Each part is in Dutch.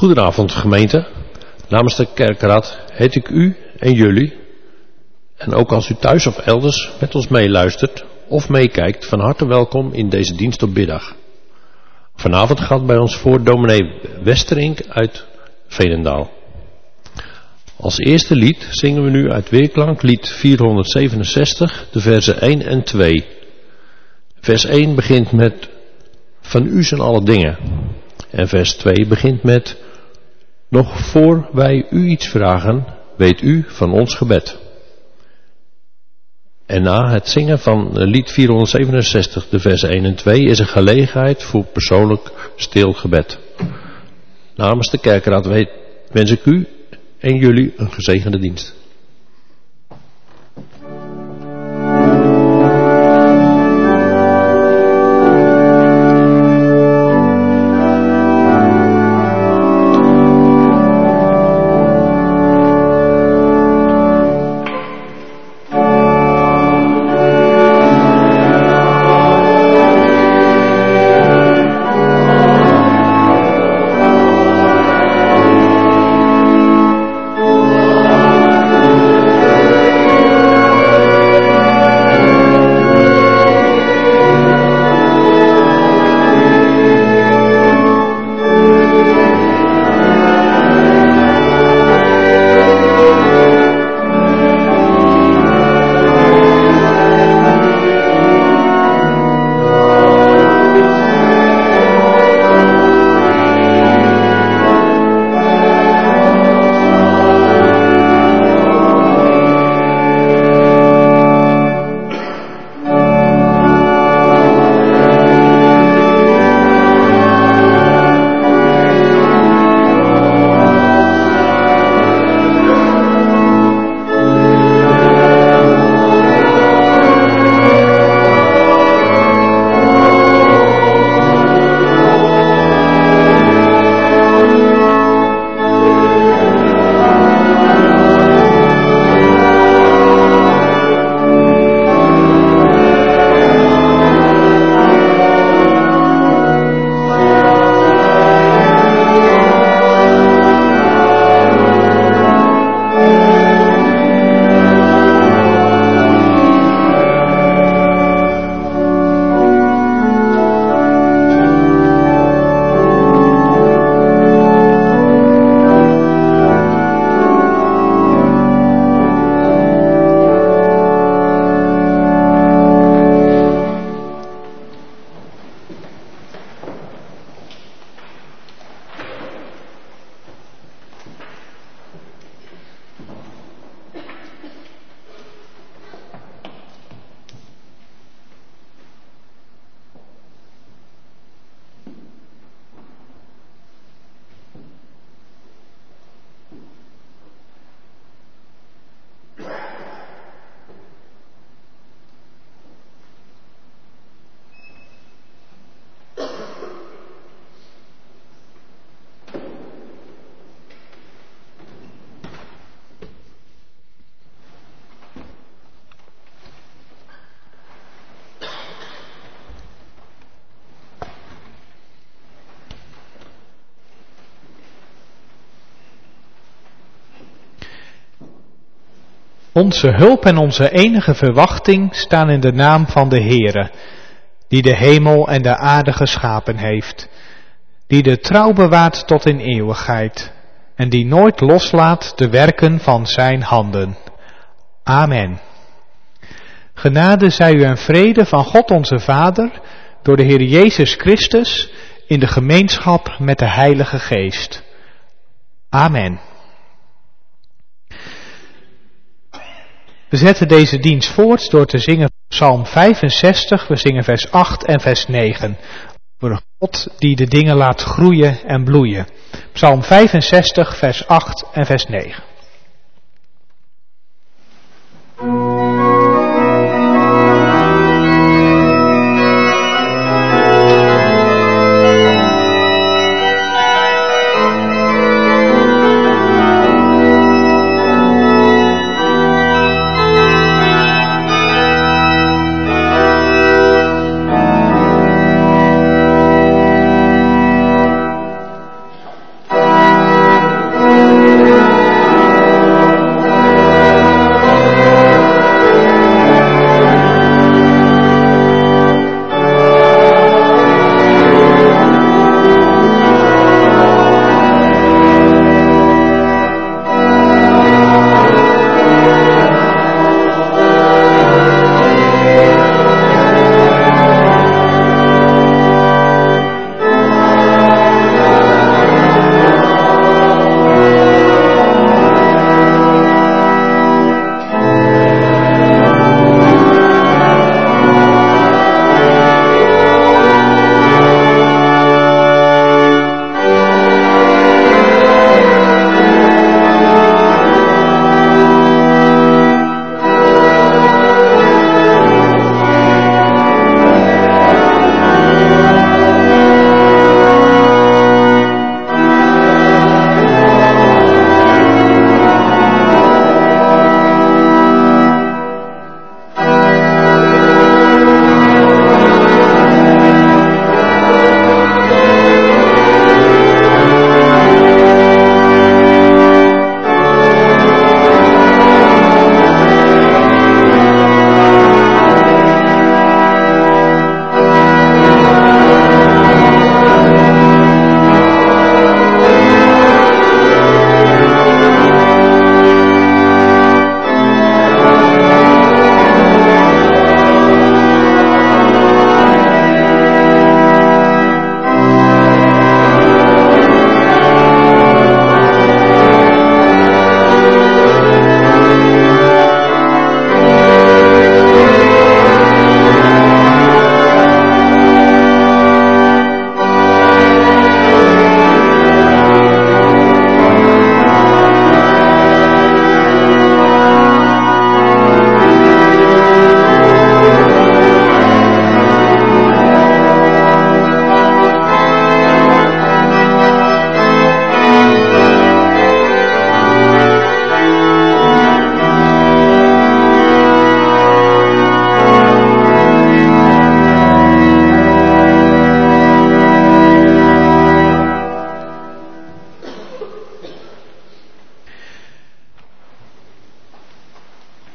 Goedenavond gemeente. Namens de kerkraad heet ik u en jullie, en ook als u thuis of elders met ons meeluistert of meekijkt, van harte welkom in deze dienst op biddag. Vanavond gaat bij ons voor dominee Westerink uit Veenendaal. Als eerste lied zingen we nu uit Weerklank lied 467, de versen 1 en 2. Vers 1 begint met: van u zijn alle dingen. En vers 2 begint met: nog voor wij u iets vragen, weet u van ons gebed. En na het zingen van lied 467, de versen 1 en 2, is er gelegenheid voor persoonlijk stil gebed. Namens de kerkraad wens ik u en jullie een gezegende dienst. Onze hulp en onze enige verwachting staan in de naam van de Heere, die de hemel en de aarde geschapen heeft, die de trouw bewaart tot in eeuwigheid en die nooit loslaat de werken van zijn handen. Amen. Genade zij u en vrede van God onze Vader, door de Heer Jezus Christus, in de gemeenschap met de Heilige Geest. Amen. We zetten deze dienst voort door te zingen Psalm 65, we zingen vers 8 en vers 9. Over God die de dingen laat groeien en bloeien. Psalm 65, vers 8 en vers 9. Amen.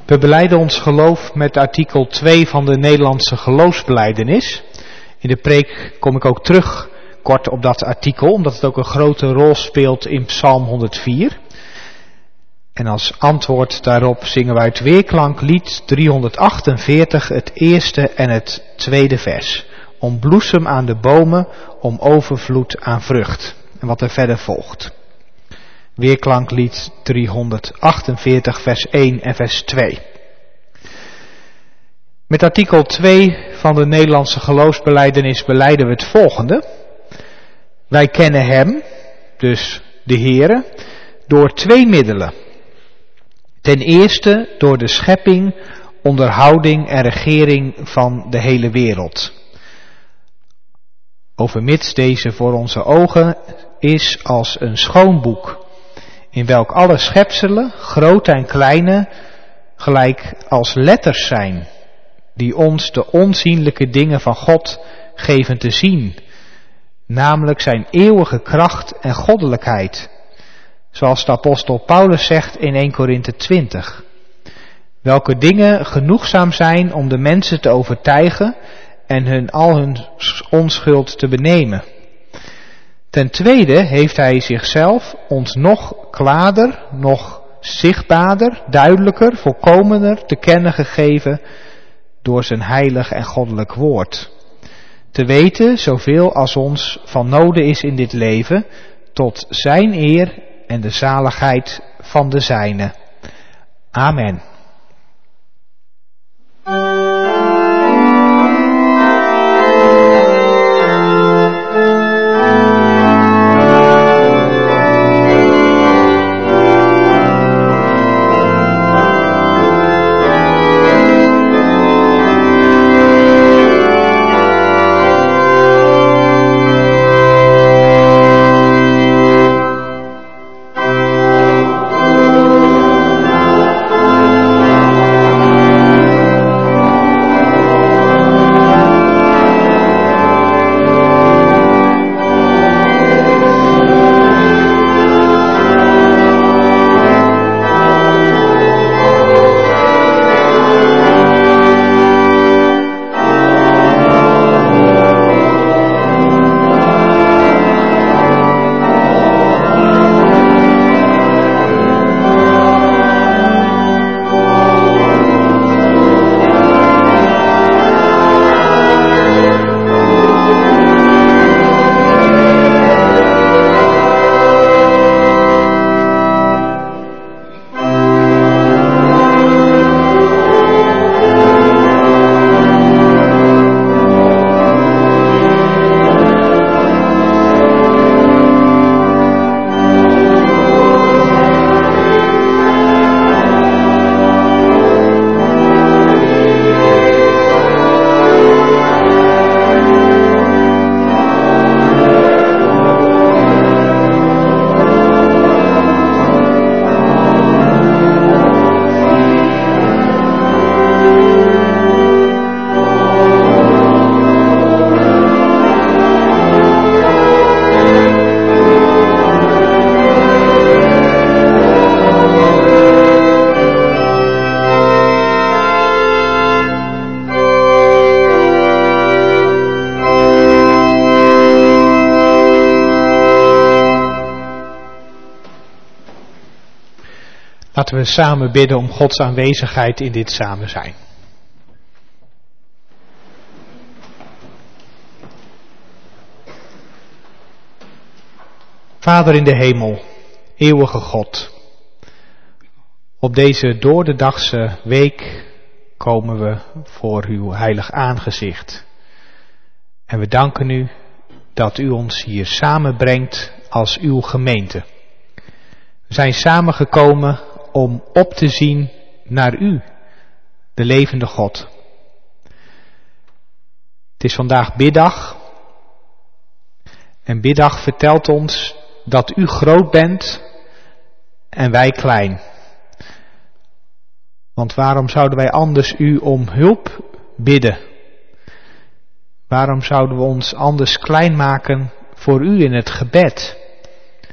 We belijden ons geloof met artikel 2 van de Nederlandse geloofsbelijdenis. In de preek kom ik ook terug kort op dat artikel, omdat het ook een grote rol speelt in Psalm 104. En als antwoord daarop zingen wij het weerklanklied 348, het eerste en het tweede vers. Om bloesem aan de bomen, om overvloed aan vrucht. En wat er verder volgt. Weerklanklied 348 vers 1 en vers 2. Met artikel 2 van de Nederlandse geloofsbelijdenis belijden we het volgende. Wij kennen hem, dus de Heere, door 2 middelen. Ten eerste door de schepping, onderhouding en regering van de hele wereld. Overmits deze voor onze ogen is als een schoon boek, in welk alle schepselen, grote en kleine, gelijk als letters zijn, die ons de onzienlijke dingen van God geven te zien, namelijk zijn eeuwige kracht en goddelijkheid, zoals de apostel Paulus zegt in 1 Korinthe 20, welke dingen genoegzaam zijn om de mensen te overtuigen en al hun onschuld te benemen. Ten tweede heeft hij zichzelf ons nog klaarder, nog zichtbaarder, duidelijker, volkomener te kennen gegeven door zijn heilig en goddelijk woord. Te weten zoveel als ons van noden is in dit leven, tot zijn eer en de zaligheid van de zijne. Amen. Laten we samen bidden om Gods aanwezigheid in dit samen zijn. Vader in de hemel, eeuwige God, op deze doordedagse week komen we voor uw heilig aangezicht. En we danken u dat u ons hier samenbrengt als uw gemeente. We zijn samengekomen om op te zien naar u, de levende God. Het is vandaag biddag. En biddag vertelt ons dat u groot bent en wij klein. Want waarom zouden wij anders u om hulp bidden? Waarom zouden we ons anders klein maken voor u in het gebed?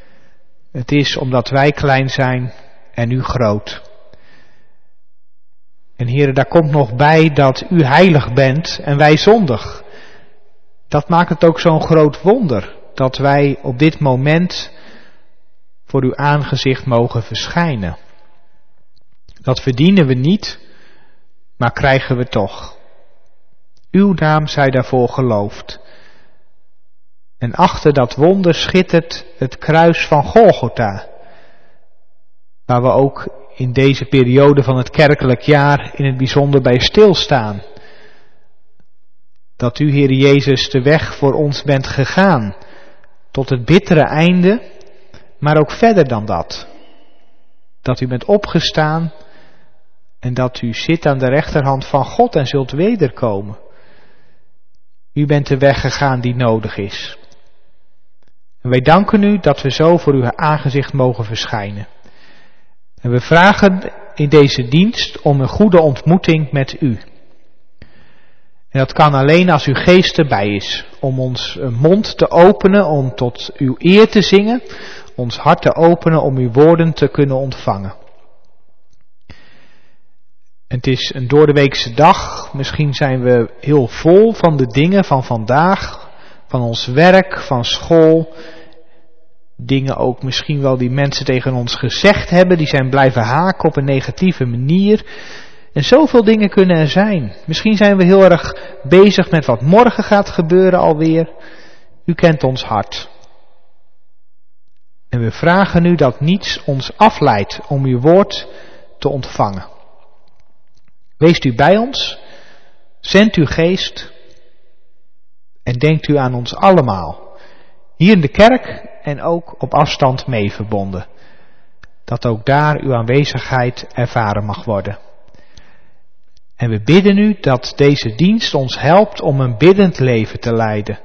Het is omdat wij klein zijn en u groot. En Heere, daar komt nog bij dat u heilig bent en wij zondig. Dat maakt het ook zo'n groot wonder, dat wij op dit moment voor uw aangezicht mogen verschijnen. Dat verdienen we niet, maar krijgen we toch. Uw naam zij daarvoor geloofd. En achter dat wonder schittert het kruis van Golgotha, waar we ook in deze periode van het kerkelijk jaar in het bijzonder bij stilstaan. Dat u, Heer Jezus, de weg voor ons bent gegaan, tot het bittere einde, maar ook verder dan dat. Dat u bent opgestaan en dat u zit aan de rechterhand van God en zult wederkomen. U bent de weg gegaan die nodig is. En wij danken u dat we zo voor uw aangezicht mogen verschijnen. En we vragen in deze dienst om een goede ontmoeting met u. En dat kan alleen als uw geest erbij is. Om ons mond te openen, om tot uw eer te zingen. Ons hart te openen om uw woorden te kunnen ontvangen. En het is een doordeweekse dag. Misschien zijn we heel vol van de dingen van vandaag. Van ons werk, van school. Dingen ook misschien wel die mensen tegen ons gezegd hebben. Die zijn blijven haken op een negatieve manier. En zoveel dingen kunnen er zijn. Misschien zijn we heel erg bezig met wat morgen gaat gebeuren alweer. U kent ons hart. En we vragen u dat niets ons afleidt om uw woord te ontvangen. Weest u bij ons. Zend uw geest. En denkt u aan ons allemaal. Hier in de kerk en ook op afstand mee verbonden. Dat ook daar uw aanwezigheid ervaren mag worden. En we bidden u dat deze dienst ons helpt om een biddend leven te leiden.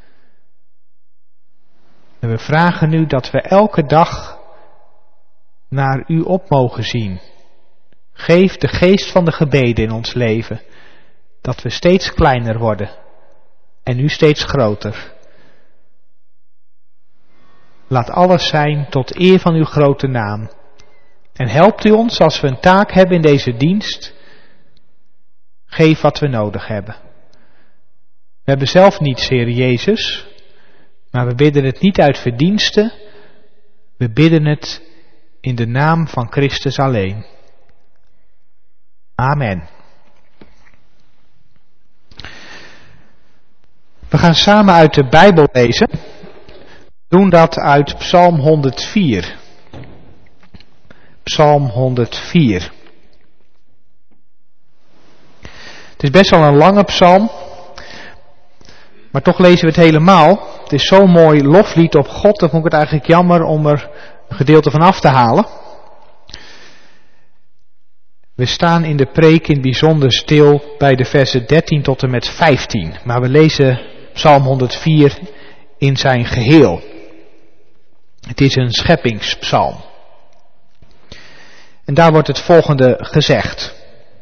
En we vragen u dat we elke dag naar u op mogen zien. Geef de geest van de gebeden in ons leven. Dat we steeds kleiner worden. En u steeds groter. Laat alles zijn tot eer van uw grote naam. En helpt u ons als we een taak hebben in deze dienst. Geef wat we nodig hebben. We hebben zelf niets, Heer Jezus. Maar we bidden het niet uit verdiensten. We bidden het in de naam van Christus alleen. Amen. We gaan samen uit de Bijbel lezen. We doen dat uit Psalm 104. Psalm 104. Het is best wel een lange psalm. Maar toch lezen we het helemaal. Het is zo'n mooi loflied op God. Dan vond ik het eigenlijk jammer om er een gedeelte van af te halen. We staan in de preek in het bijzonder stil bij de versen 13 tot en met 15. Maar we lezen Psalm 104 in zijn geheel. Het is een scheppingspsalm. En daar wordt het volgende gezegd.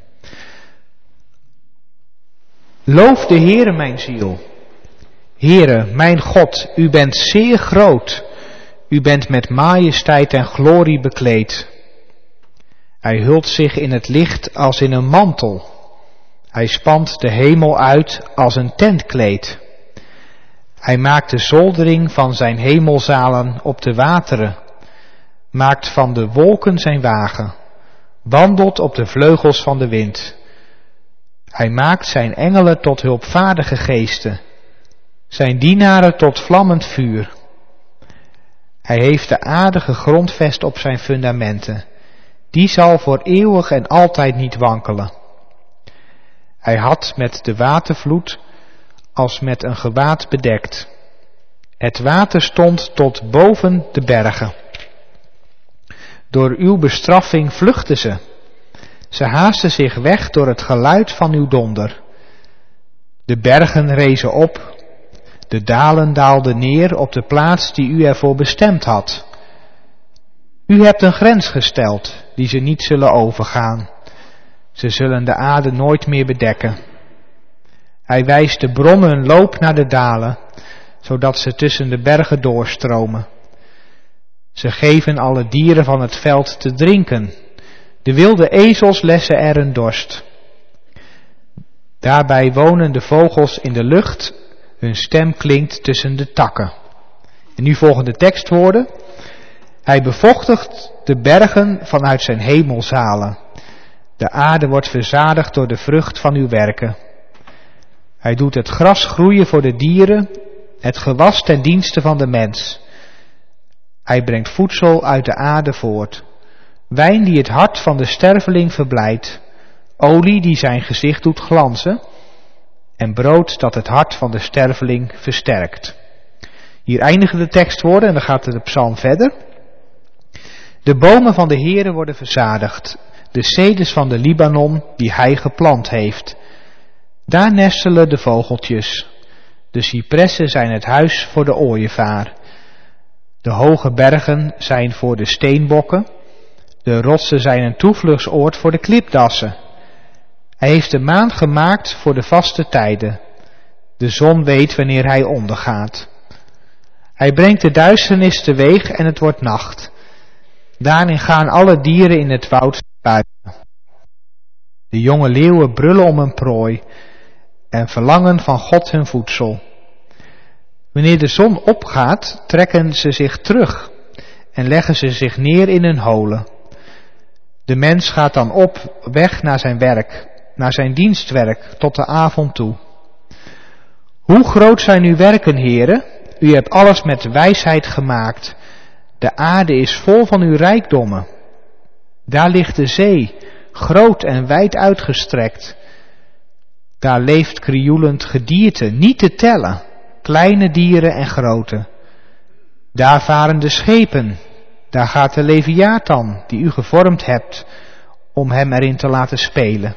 Loof de Heere mijn ziel. Heere, mijn God, u bent zeer groot. U bent met majesteit en glorie bekleed. Hij hult zich in het licht als in een mantel. Hij spant de hemel uit als een tentkleed. Hij maakt de zoldering van zijn hemelzalen op de wateren. Maakt van de wolken zijn wagen. Wandelt op de vleugels van de wind. Hij maakt zijn engelen tot hulpvaardige geesten. Zijn dienaren tot vlammend vuur. Hij heeft de aarde gegrondvest op zijn fundamenten. Die zal voor eeuwig en altijd niet wankelen. Hij had met de watervloed als met een gewaad bedekt. Het water stond tot boven de bergen. Door uw bestraffing vluchtten ze. Ze haasten zich weg door het geluid van uw donder. De bergen rezen op. De dalen daalden neer op de plaats die u ervoor bestemd had. U hebt een grens gesteld die ze niet zullen overgaan. Ze zullen de aarde nooit meer bedekken. Hij wijst de bronnen een loop naar de dalen, zodat ze tussen de bergen doorstromen. Ze geven alle dieren van het veld te drinken. De wilde ezels lessen er een dorst. Daarbij wonen de vogels in de lucht, hun stem klinkt tussen de takken. En nu volgen de tekstwoorden. Hij bevochtigt de bergen vanuit zijn hemelzalen. De aarde wordt verzadigd door de vrucht van uw werken. Hij doet het gras groeien voor de dieren, het gewas ten dienste van de mens. Hij brengt voedsel uit de aarde voort. Wijn die het hart van de sterveling verblijdt. Olie die zijn gezicht doet glanzen. En brood dat het hart van de sterveling versterkt. Hier eindigen de tekstwoorden en dan gaat de psalm verder. De bomen van de Heere worden verzadigd. De ceders van de Libanon die hij geplant heeft. Daar nestelen de vogeltjes. De cipressen zijn het huis voor de ooievaar. De hoge bergen zijn voor de steenbokken. De rotsen zijn een toevluchtsoord voor de klipdassen. Hij heeft de maan gemaakt voor de vaste tijden. De zon weet wanneer hij ondergaat. Hij brengt de duisternis teweeg en het wordt nacht. Daarin gaan alle dieren in het woud buiten. De jonge leeuwen brullen om een prooi en verlangen van God hun voedsel. Wanneer de zon opgaat, trekken ze zich terug en leggen ze zich neer in hun holen. De mens gaat dan op weg naar zijn werk, naar zijn dienstwerk, tot de avond toe. Hoe groot zijn uw werken, Heere? U hebt alles met wijsheid gemaakt. De aarde is vol van uw rijkdommen. Daar ligt de zee, groot en wijd uitgestrekt. Daar leeft krioelend gedierte, niet te tellen, kleine dieren en grote. Daar varen de schepen, daar gaat de Leviathan, die u gevormd hebt, om hem erin te laten spelen.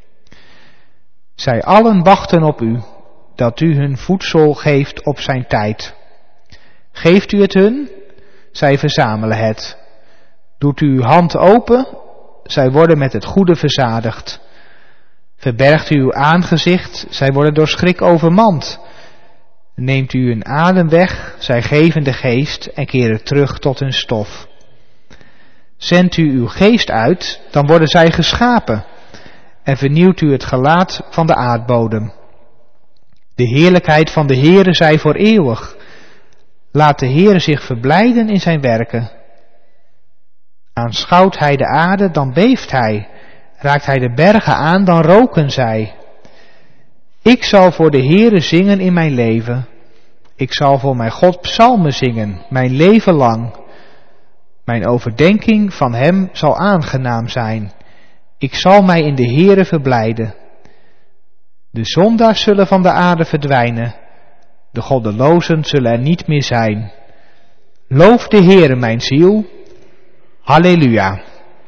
Zij allen wachten op u, dat u hun voedsel geeft op zijn tijd. Geeft u het hun, zij verzamelen het. Doet u uw hand open, zij worden met het goede verzadigd. Verbergt u uw aangezicht, zij worden door schrik overmand. Neemt u hun adem weg, zij geven de geest en keren terug tot hun stof. Zendt u uw geest uit, dan worden zij geschapen. En vernieuwt u het gelaat van de aardbodem. De heerlijkheid van de Heere zij voor eeuwig. Laat de Heere zich verblijden in zijn werken. Aanschouwt hij de aarde, dan beeft hij. Raakt hij de bergen aan, dan roken zij. Ik zal voor de Heere zingen in mijn leven. Ik zal voor mijn God psalmen zingen, mijn leven lang. Mijn overdenking van hem zal aangenaam zijn. Ik zal mij in de Heere verblijden. De zondaars zullen van de aarde verdwijnen. De goddelozen zullen er niet meer zijn. Loof de Heere, mijn ziel. Halleluja.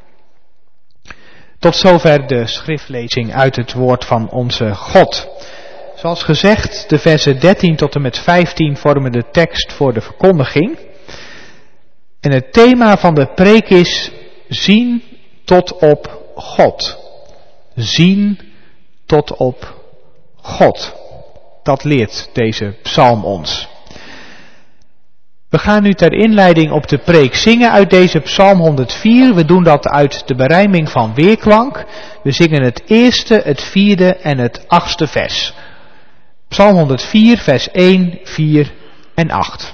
Tot zover de schriftlezing uit het woord van onze God. Zoals gezegd, de versen 13 tot en met 15 vormen de tekst voor de verkondiging. En het thema van de preek is zien tot op God. Zien tot op God. Dat leert deze psalm ons. We gaan nu ter inleiding op de preek zingen uit deze psalm 104. We doen dat uit de berijming van weerklank. We zingen het eerste, het vierde en het 8e vers. Psalm 104, vers 1, 4 en 8.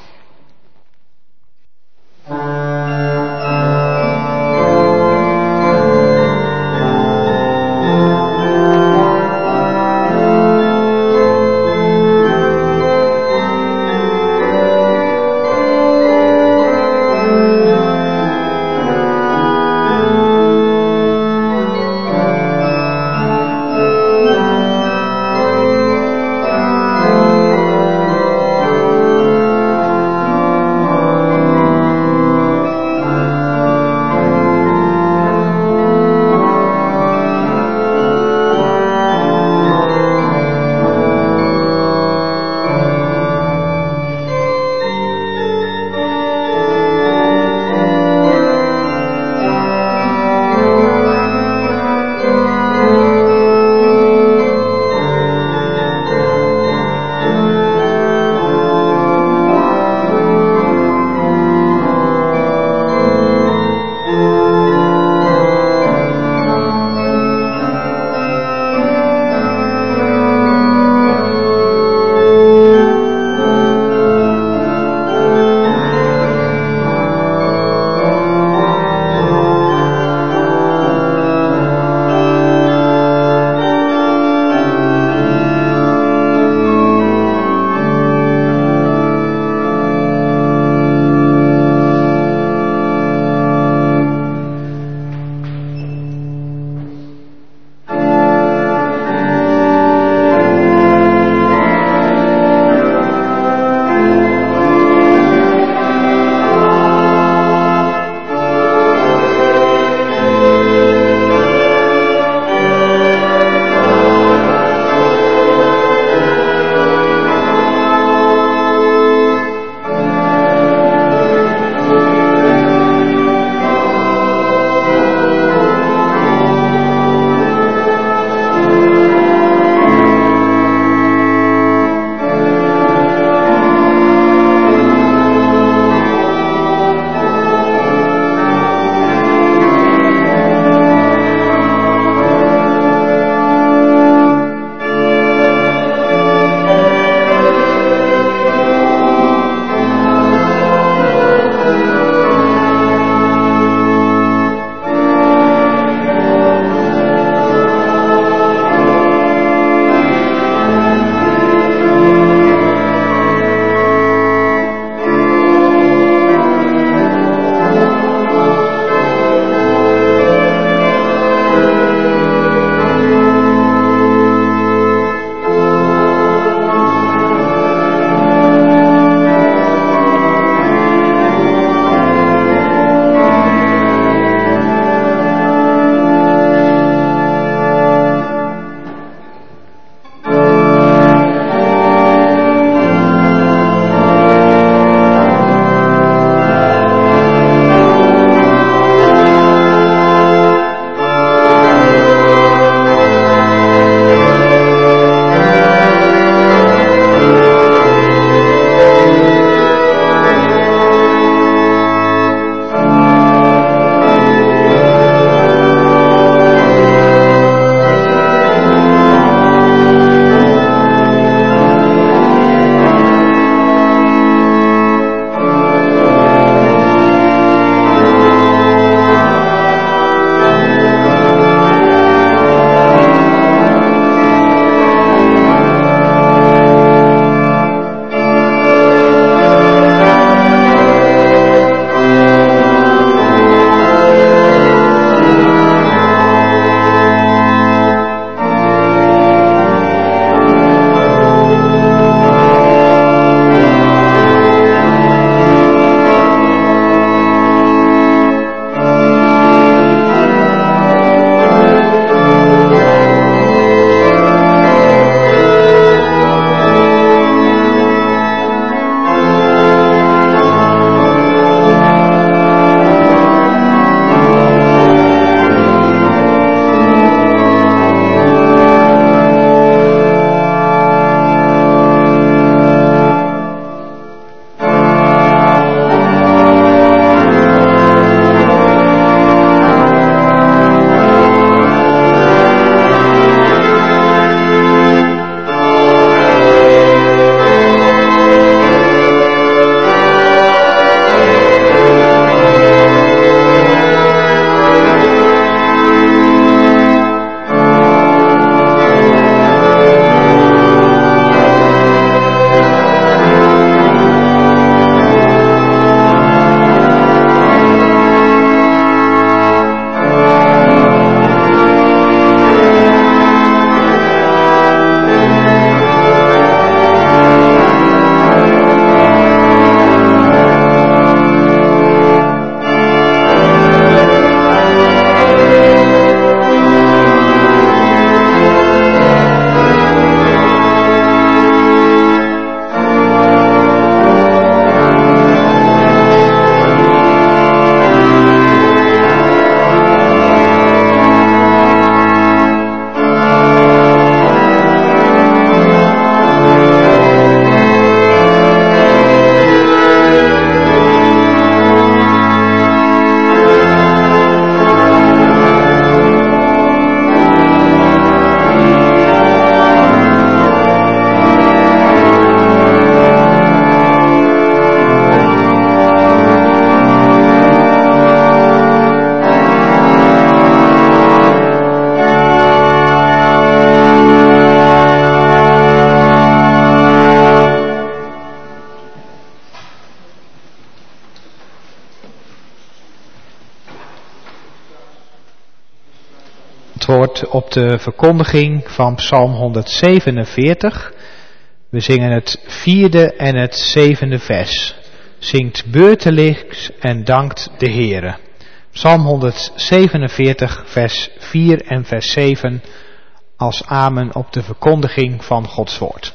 Het woord op de verkondiging van Psalm 147. We zingen het 4e en het 7e vers. Zingt beurtelings en dankt de Heere. Psalm 147 vers 4 en vers 7 als amen op de verkondiging van Gods woord.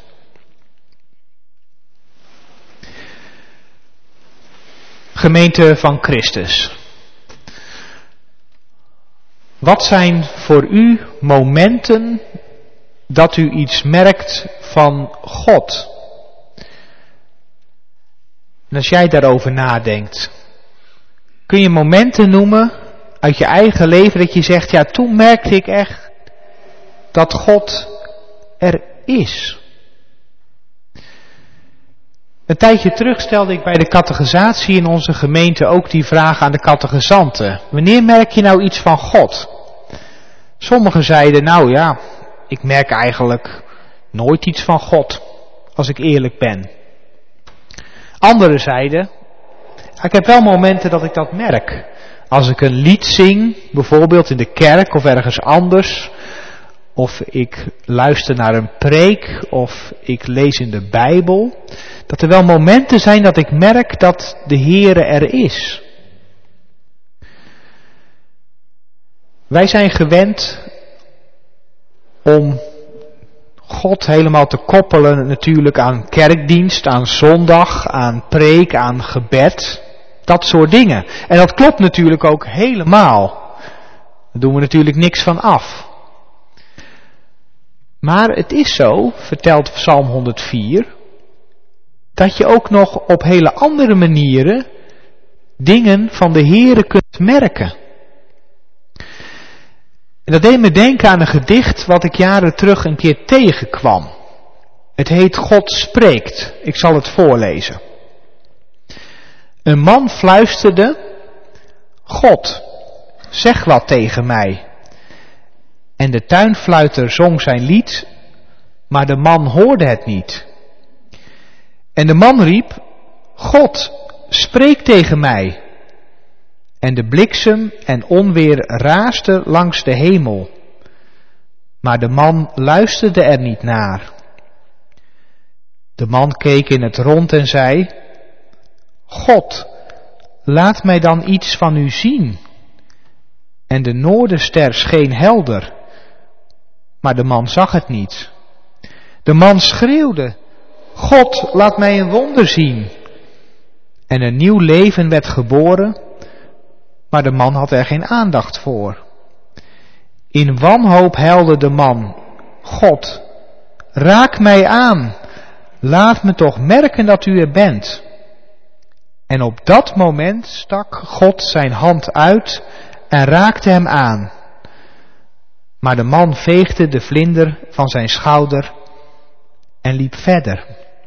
Gemeente van Christus. Wat zijn voor u momenten dat u iets merkt van God? En als jij daarover nadenkt, kun je momenten noemen uit je eigen leven dat je zegt, ja, toen merkte ik echt dat God er is. Een tijdje terug stelde ik bij de catechisatie in onze gemeente ook die vraag aan de catechizanten. Wanneer merk je nou iets van God? Sommigen zeiden, nou ja, ik merk eigenlijk nooit iets van God, als ik eerlijk ben. Anderen zeiden, ik heb wel momenten dat ik dat merk. Als ik een lied zing, bijvoorbeeld in de kerk of ergens anders, of ik luister naar een preek, of ik lees in de Bijbel, dat er wel momenten zijn dat ik merk dat de Heere er is. Wij zijn gewend om God helemaal te koppelen natuurlijk aan kerkdienst, aan zondag, aan preek, aan gebed. Dat soort dingen. En dat klopt natuurlijk ook helemaal. Daar doen we natuurlijk niks van af. Maar het is zo, vertelt Psalm 104, dat je ook nog op hele andere manieren dingen van de Heere kunt merken. En dat deed me denken aan een gedicht wat ik jaren terug een keer tegenkwam. Het heet God spreekt. Ik zal het voorlezen. Een man fluisterde, God, zeg wat tegen mij. En de tuinfluiter zong zijn lied, maar de man hoorde het niet. En de man riep, God, spreek tegen mij. En de bliksem en onweer raasden langs de hemel. Maar de man luisterde er niet naar. De man keek in het rond en zei, God, laat mij dan iets van u zien. En de noorderster scheen helder, maar de man zag het niet. De man schreeuwde, God, laat mij een wonder zien. En een nieuw leven werd geboren, maar de man had er geen aandacht voor. In wanhoop huilde de man, God, raak mij aan, laat me toch merken dat u er bent. En op dat moment stak God zijn hand uit en raakte hem aan. Maar de man veegde de vlinder van zijn schouder en liep verder.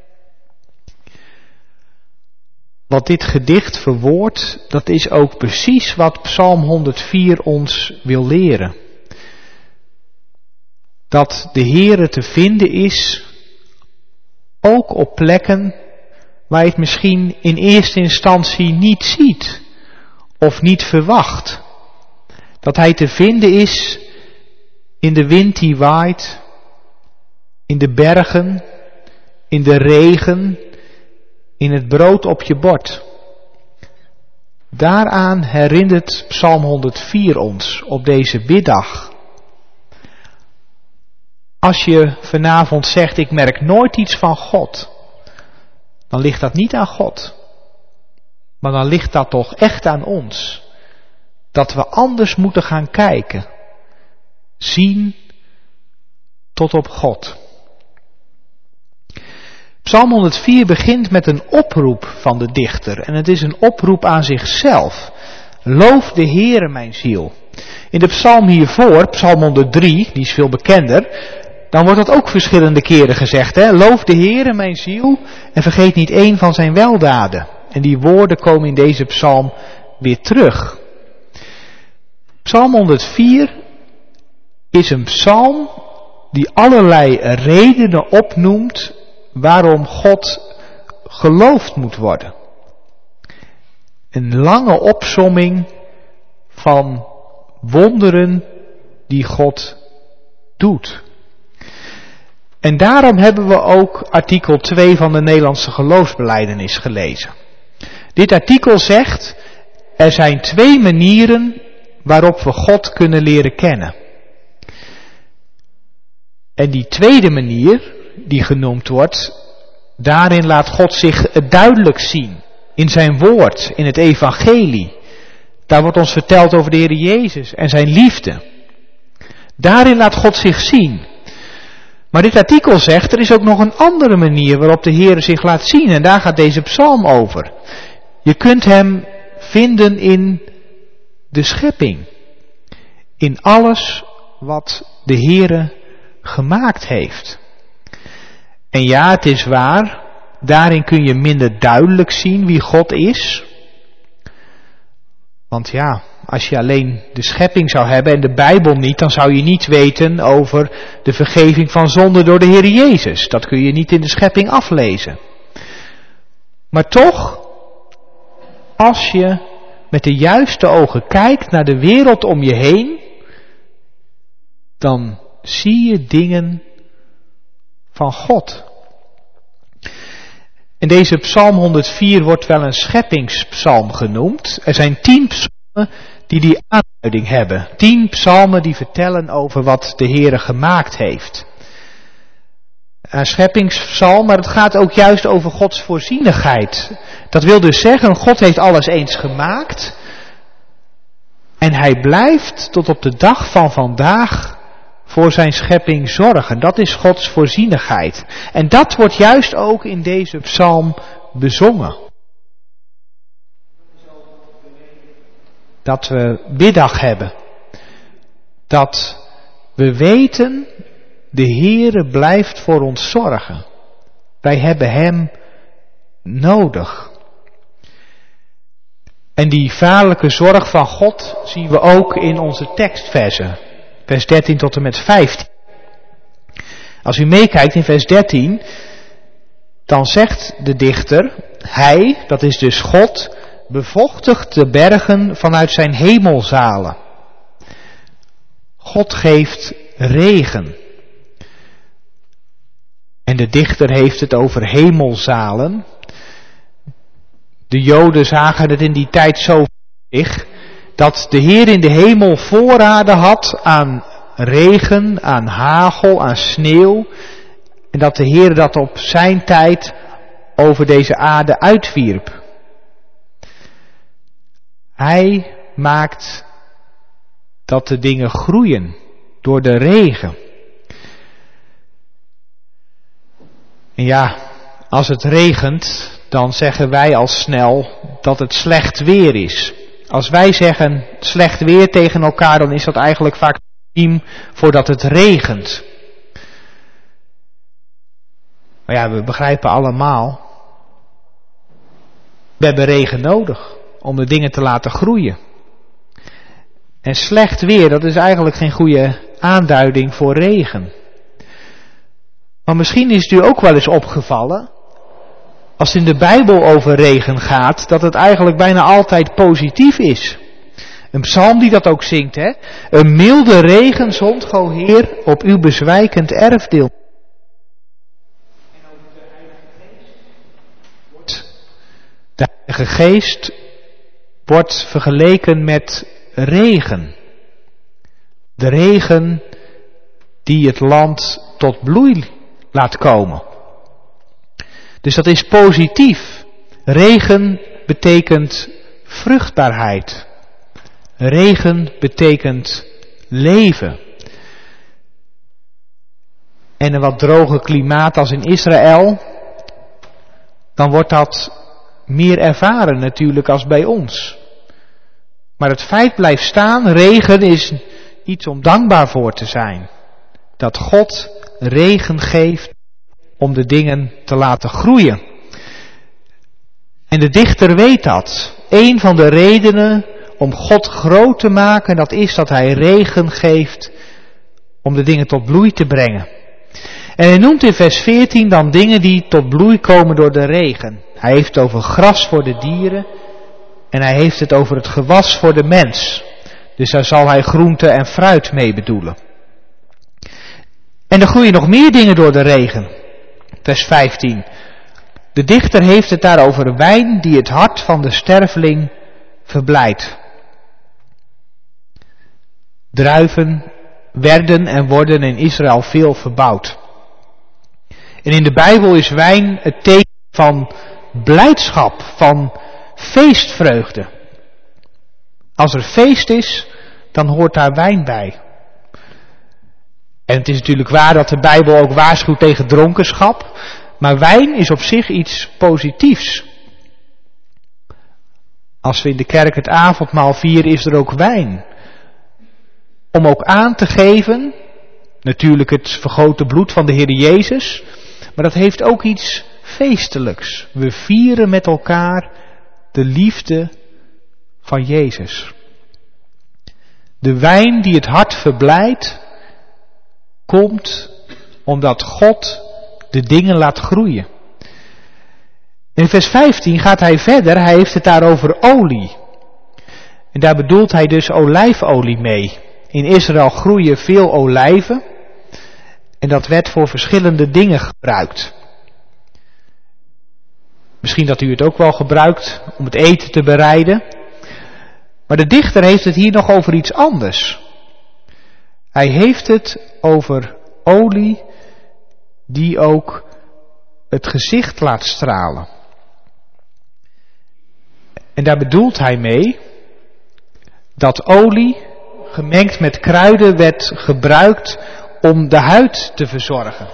Wat dit gedicht verwoordt, dat is ook precies wat Psalm 104 ons wil leren. Dat de Heere te vinden is, ook op plekken waar je het misschien in eerste instantie niet ziet of niet verwacht. Dat Hij te vinden is in de wind die waait, in de bergen, in de regen, in het brood op je bord. Daaraan herinnert Psalm 104 ons op deze biddag. Als je vanavond zegt, ik merk nooit iets van God, dan ligt dat niet aan God. Maar dan ligt dat toch echt aan ons. Dat we anders moeten gaan kijken. Zien tot op God. Psalm 104 begint met een oproep van de dichter. En het is een oproep aan zichzelf. Loof de Heere mijn ziel. In de psalm hiervoor, psalm 103, die is veel bekender, dan wordt dat ook verschillende keren gezegd. Loof de Heere mijn ziel en vergeet niet één van zijn weldaden. En die woorden komen in deze psalm weer terug. Psalm 104 is een psalm die allerlei redenen opnoemt waarom God geloofd moet worden. Een lange opsomming van wonderen die God doet. En daarom hebben we ook artikel 2 van de Nederlandse geloofsbelijdenis gelezen. Dit artikel zegt, er zijn 2 manieren waarop we God kunnen leren kennen. En die tweede manier, die genoemd wordt, daarin laat God zich duidelijk zien. In zijn woord, in het evangelie. Daar wordt ons verteld over de Heer Jezus en zijn liefde. Daarin laat God zich zien. Maar dit artikel zegt, er is ook nog een andere manier waarop de Heer zich laat zien. En daar gaat deze psalm over. Je kunt hem vinden in de schepping. In alles wat de Heer gemaakt heeft. En ja, het is waar, daarin kun je minder duidelijk zien wie God is. Want ja, als je alleen de schepping zou hebben en de Bijbel niet, dan zou je niet weten over de vergeving van zonde door de Heer Jezus. Dat kun je niet in de schepping aflezen. Maar toch, als je met de juiste ogen kijkt naar de wereld om je heen, dan zie je dingen van God. En deze psalm 104 wordt wel een scheppingspsalm genoemd. Er zijn 10 psalmen die aanduiding hebben. 10 psalmen die vertellen over wat de Heere gemaakt heeft. Een scheppingspsalm, maar het gaat ook juist over Gods voorzienigheid. Dat wil dus zeggen, God heeft alles eens gemaakt. En hij blijft tot op de dag van vandaag voor zijn schepping zorgen. Dat is Gods voorzienigheid. En dat wordt juist ook in deze psalm bezongen. Dat we biddag hebben. Dat we weten, de Heere blijft voor ons zorgen. Wij hebben hem nodig. En die vaderlijke zorg van God zien we ook in onze tekstversen. Vers 13 tot en met 15. Als u meekijkt in vers 13, dan zegt de dichter, hij, dat is dus God, bevochtigt de bergen vanuit zijn hemelzalen. God geeft regen. En de dichter heeft het over hemelzalen. De Joden zagen het in die tijd zo voor zich, dat de Heer in de hemel voorraden had aan regen, aan hagel, aan sneeuw. En dat de Heer dat op zijn tijd over deze aarde uitwierp. Hij maakt dat de dingen groeien door de regen. En ja, als het regent, dan zeggen wij al snel dat het slecht weer is. Als wij zeggen slecht weer tegen elkaar, dan is dat eigenlijk vaak synoniem voordat het regent. Maar ja, we begrijpen allemaal, we hebben regen nodig om de dingen te laten groeien. En slecht weer, dat is eigenlijk geen goede aanduiding voor regen. Maar misschien is het u ook wel eens opgevallen, als het in de Bijbel over regen gaat, dat het eigenlijk bijna altijd positief is. Een psalm die dat ook zingt, hè. Een milde regenzond, o Heer, op uw bezwijkend erfdeel. De Heilige Geest wordt vergeleken met regen. De regen die het land tot bloei laat komen. Dus dat is positief. Regen betekent vruchtbaarheid. Regen betekent leven. En een wat droger klimaat als in Israël, dan wordt dat meer ervaren natuurlijk als bij ons. Maar het feit blijft staan, regen is iets om dankbaar voor te zijn. Dat God regen geeft om de dingen te laten groeien. En de dichter weet dat. Een van de redenen om God groot te maken, dat is dat hij regen geeft om de dingen tot bloei te brengen. En hij noemt in vers 14 dan dingen die tot bloei komen door de regen. Hij heeft het over gras voor de dieren en hij heeft het over het gewas voor de mens. Dus daar zal hij groente en fruit mee bedoelen. En er groeien nog meer dingen door de regen. Vers 15. De dichter heeft het daar over wijn die het hart van de sterveling verblijdt. Druiven werden en worden in Israël veel verbouwd. En in de Bijbel is wijn het teken van blijdschap, van feestvreugde. Als er feest is, dan hoort daar wijn bij. En het is natuurlijk waar dat de Bijbel ook waarschuwt tegen dronkenschap, maar wijn is op zich iets positiefs. Als we in de kerk het avondmaal vieren, is er ook wijn. Om ook aan te geven, natuurlijk het vergoten bloed van de Heer Jezus, maar dat heeft ook iets feestelijks. We vieren met elkaar de liefde van Jezus. De wijn die het hart verblijdt, komt omdat God de dingen laat groeien. In vers 15 gaat hij verder, hij heeft het daar over olie. En daar bedoelt hij dus olijfolie mee. In Israël groeien veel olijven en dat werd voor verschillende dingen gebruikt. Misschien dat u het ook wel gebruikt om het eten te bereiden. Maar de dichter heeft het hier nog over iets anders. Hij heeft het over olie die ook het gezicht laat stralen. En daar bedoelt hij mee dat olie gemengd met kruiden werd gebruikt om de huid te verzorgen.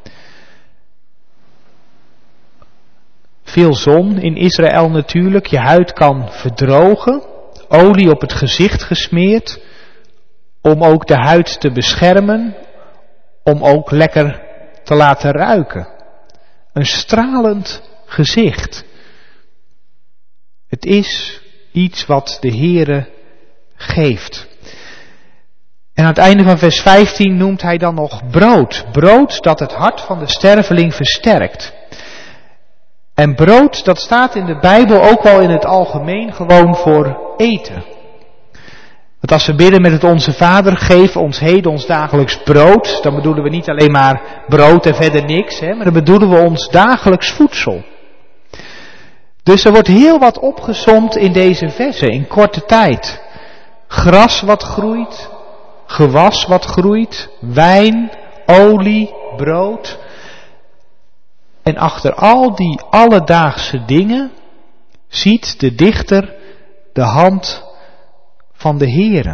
Veel zon in Israël natuurlijk, je huid kan verdrogen. Olie op het gezicht gesmeerd, om ook de huid te beschermen, om ook lekker te laten ruiken. Een stralend gezicht. Het is iets wat de Heere geeft. En aan het einde van vers 15 noemt hij dan nog brood. Brood dat het hart van de sterveling versterkt. En brood, dat staat in de Bijbel ook wel in het algemeen gewoon voor eten. Want als we bidden met het Onze Vader, geef ons heden ons dagelijks brood, dan bedoelen we niet alleen maar brood en verder niks, maar dan bedoelen we ons dagelijks voedsel. Dus er wordt heel wat opgesomd in deze versen, in korte tijd. Gras wat groeit, gewas wat groeit, wijn, olie, brood. En achter al die alledaagse dingen ziet de dichter de hand van de Heere.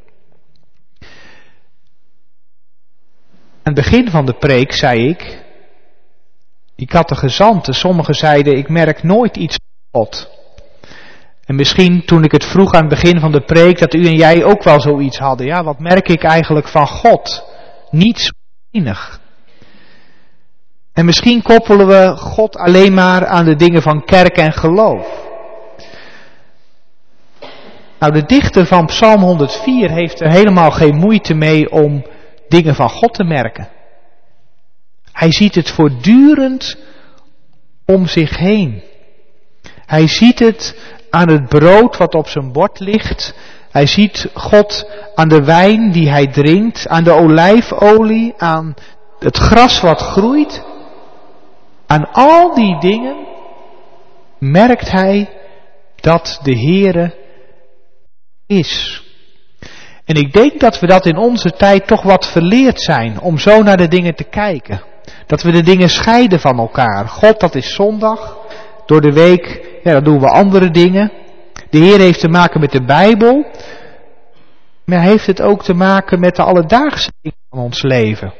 Aan het begin van de preek zei ik, die catechizanten, sommigen zeiden, ik merk nooit iets van God. En misschien toen ik het vroeg aan het begin van de preek, dat u en jij ook wel zoiets hadden. Ja, wat merk ik eigenlijk van God? Niets, weinig. En misschien koppelen we God alleen maar aan de dingen van kerk en geloof. Nou, de dichter van Psalm 104 heeft er helemaal geen moeite mee om dingen van God te merken. Hij ziet het voortdurend om zich heen. Hij ziet het aan het brood wat op zijn bord ligt. Hij ziet God aan de wijn die hij drinkt, aan de olijfolie, aan het gras wat groeit. Aan al die dingen merkt hij dat de Heere is. En ik denk dat we dat in onze tijd toch wat verleerd zijn om zo naar de dingen te kijken. Dat we de dingen scheiden van elkaar. God, dat is zondag. Door de week, ja, dan doen we andere dingen. De Heer heeft te maken met de Bijbel. Maar hij heeft het ook te maken met de alledaagse dingen van ons leven.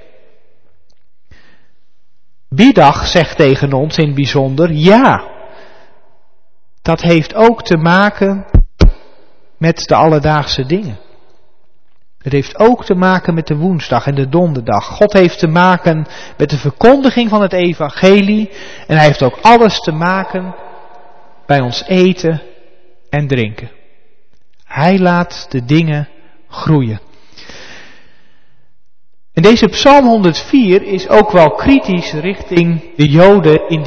Biedag zegt tegen ons in het bijzonder, ja, dat heeft ook te maken met de alledaagse dingen. Het heeft ook te maken met de woensdag en de donderdag. God heeft te maken met de verkondiging van het evangelie. En hij heeft ook alles te maken bij ons eten en drinken. Hij laat de dingen groeien. En deze Psalm 104 is ook wel kritisch richting de Joden.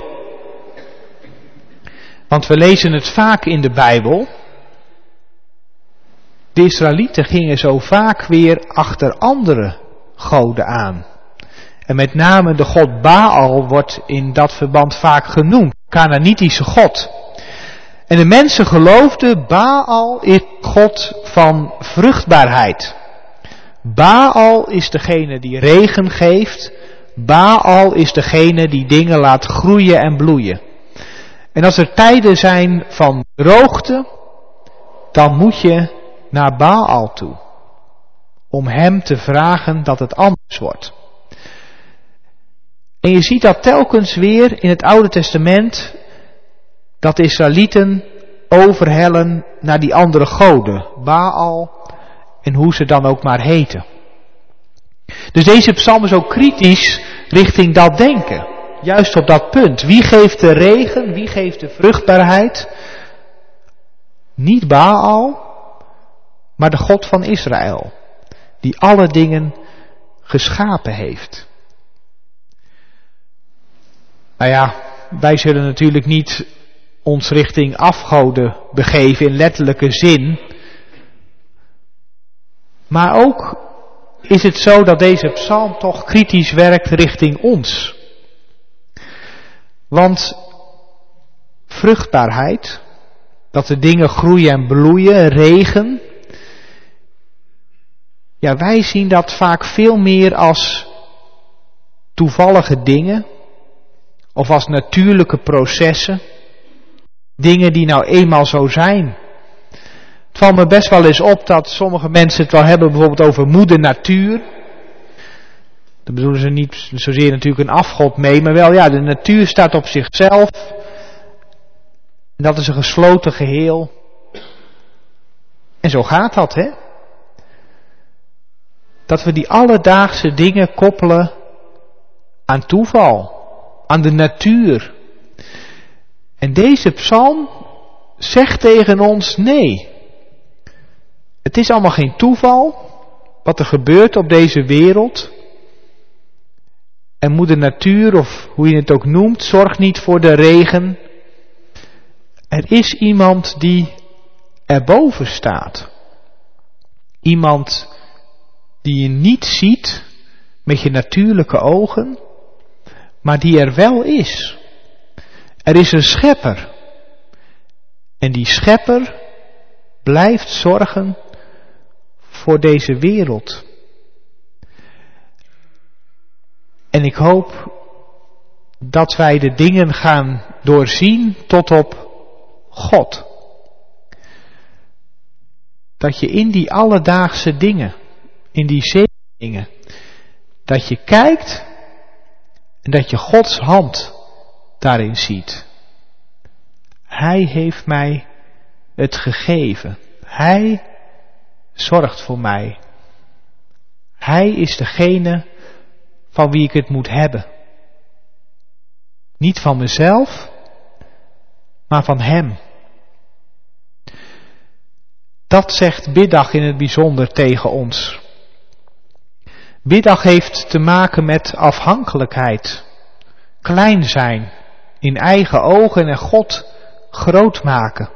Want we lezen het vaak in de Bijbel. De Israëlieten gingen zo vaak weer achter andere goden aan. En met name de god Baal wordt in dat verband vaak genoemd. Kanaanitische god. En de mensen geloofden, Baal is god van vruchtbaarheid. Baal is degene die regen geeft. Baal is degene die dingen laat groeien en bloeien. En als er tijden zijn van droogte, dan moet je naar Baal toe. Om hem te vragen dat het anders wordt. En je ziet dat telkens weer in het Oude Testament, dat de Israëlieten overhellen naar die andere goden. Baal en hoe ze dan ook maar heten. Dus deze psalm is ook kritisch richting dat denken. Juist op dat punt. Wie geeft de regen? Wie geeft de vruchtbaarheid? Niet Baal, maar de God van Israël. Die alle dingen geschapen heeft. Nou ja, wij zullen natuurlijk niet ons richting afgoden begeven in letterlijke zin. Maar ook is het zo dat deze psalm toch kritisch werkt richting ons. Want vruchtbaarheid, dat de dingen groeien en bloeien, regen. Ja, wij zien dat vaak veel meer als toevallige dingen. Of als natuurlijke processen. Dingen die nou eenmaal zo zijn. Het valt me best wel eens op dat sommige mensen het wel hebben bijvoorbeeld over moeder natuur. Daar bedoelen ze niet zozeer natuurlijk een afgod mee, maar wel ja, de natuur staat op zichzelf. En dat is een gesloten geheel. En zo gaat dat, hè. Dat we die alledaagse dingen koppelen aan toeval, aan de natuur. En deze psalm zegt tegen ons nee. Het is allemaal geen toeval wat er gebeurt op deze wereld. En moeder natuur, of hoe je het ook noemt, zorgt niet voor de regen. Er is iemand die erboven staat. Iemand die je niet ziet met je natuurlijke ogen, maar die er wel is. Er is een schepper. En die schepper blijft zorgen voor deze wereld. En ik hoop dat wij de dingen gaan doorzien tot op God. Dat je in die alledaagse dingen, in die zegeningen, dat je kijkt en dat je Gods hand daarin ziet. Hij heeft mij het gegeven. Hij zorgt voor mij. Hij is degene van wie ik het moet hebben. Niet van mezelf, maar van Hem. Dat zegt biddag in het bijzonder tegen ons. Biddag heeft te maken met afhankelijkheid. Klein zijn, in eigen ogen en God groot maken.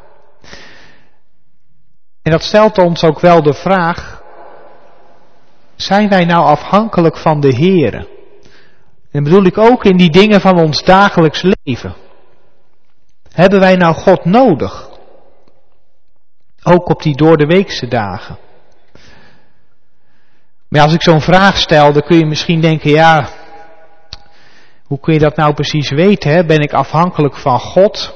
En dat stelt ons ook wel de vraag, zijn wij nou afhankelijk van de Heere? En bedoel ik ook in die dingen van ons dagelijks leven. Hebben wij nou God nodig? Ook op die doordeweekse dagen. Maar als ik zo'n vraag stel, dan kun je misschien denken, ja, hoe kun je dat nou precies weten? Hè? Ben ik afhankelijk van God?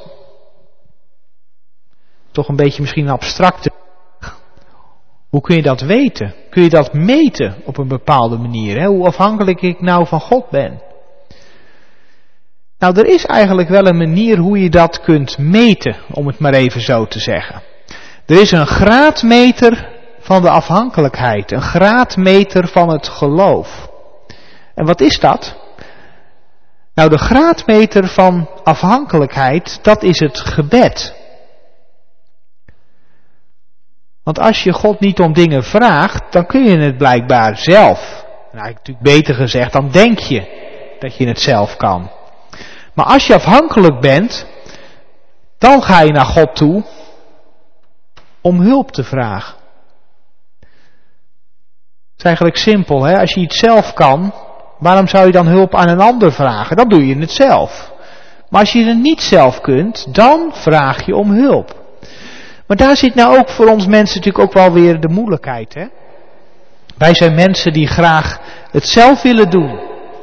Toch een beetje misschien een abstracte. Hoe kun je dat weten? Kun je dat meten op een bepaalde manier? Hè? Hoe afhankelijk ik nou van God ben? Nou, er is eigenlijk wel een manier hoe je dat kunt meten, om het maar even zo te zeggen. Er is een graadmeter van de afhankelijkheid, een graadmeter van het geloof. En wat is dat? Nou, de graadmeter van afhankelijkheid, dat is het gebed. Want als je God niet om dingen vraagt, dan kun je het blijkbaar zelf. Nou, natuurlijk beter gezegd, dan denk je dat je het zelf kan. Maar als je afhankelijk bent, dan ga je naar God toe om hulp te vragen. is eigenlijk simpel, hè? Als je iets zelf kan, waarom zou je dan hulp aan een ander vragen? Dan doe je het zelf. Maar als je het niet zelf kunt, dan vraag je om hulp. Maar daar zit nou ook voor ons mensen natuurlijk ook wel weer de moeilijkheid, hè? Wij zijn mensen die graag het zelf willen doen.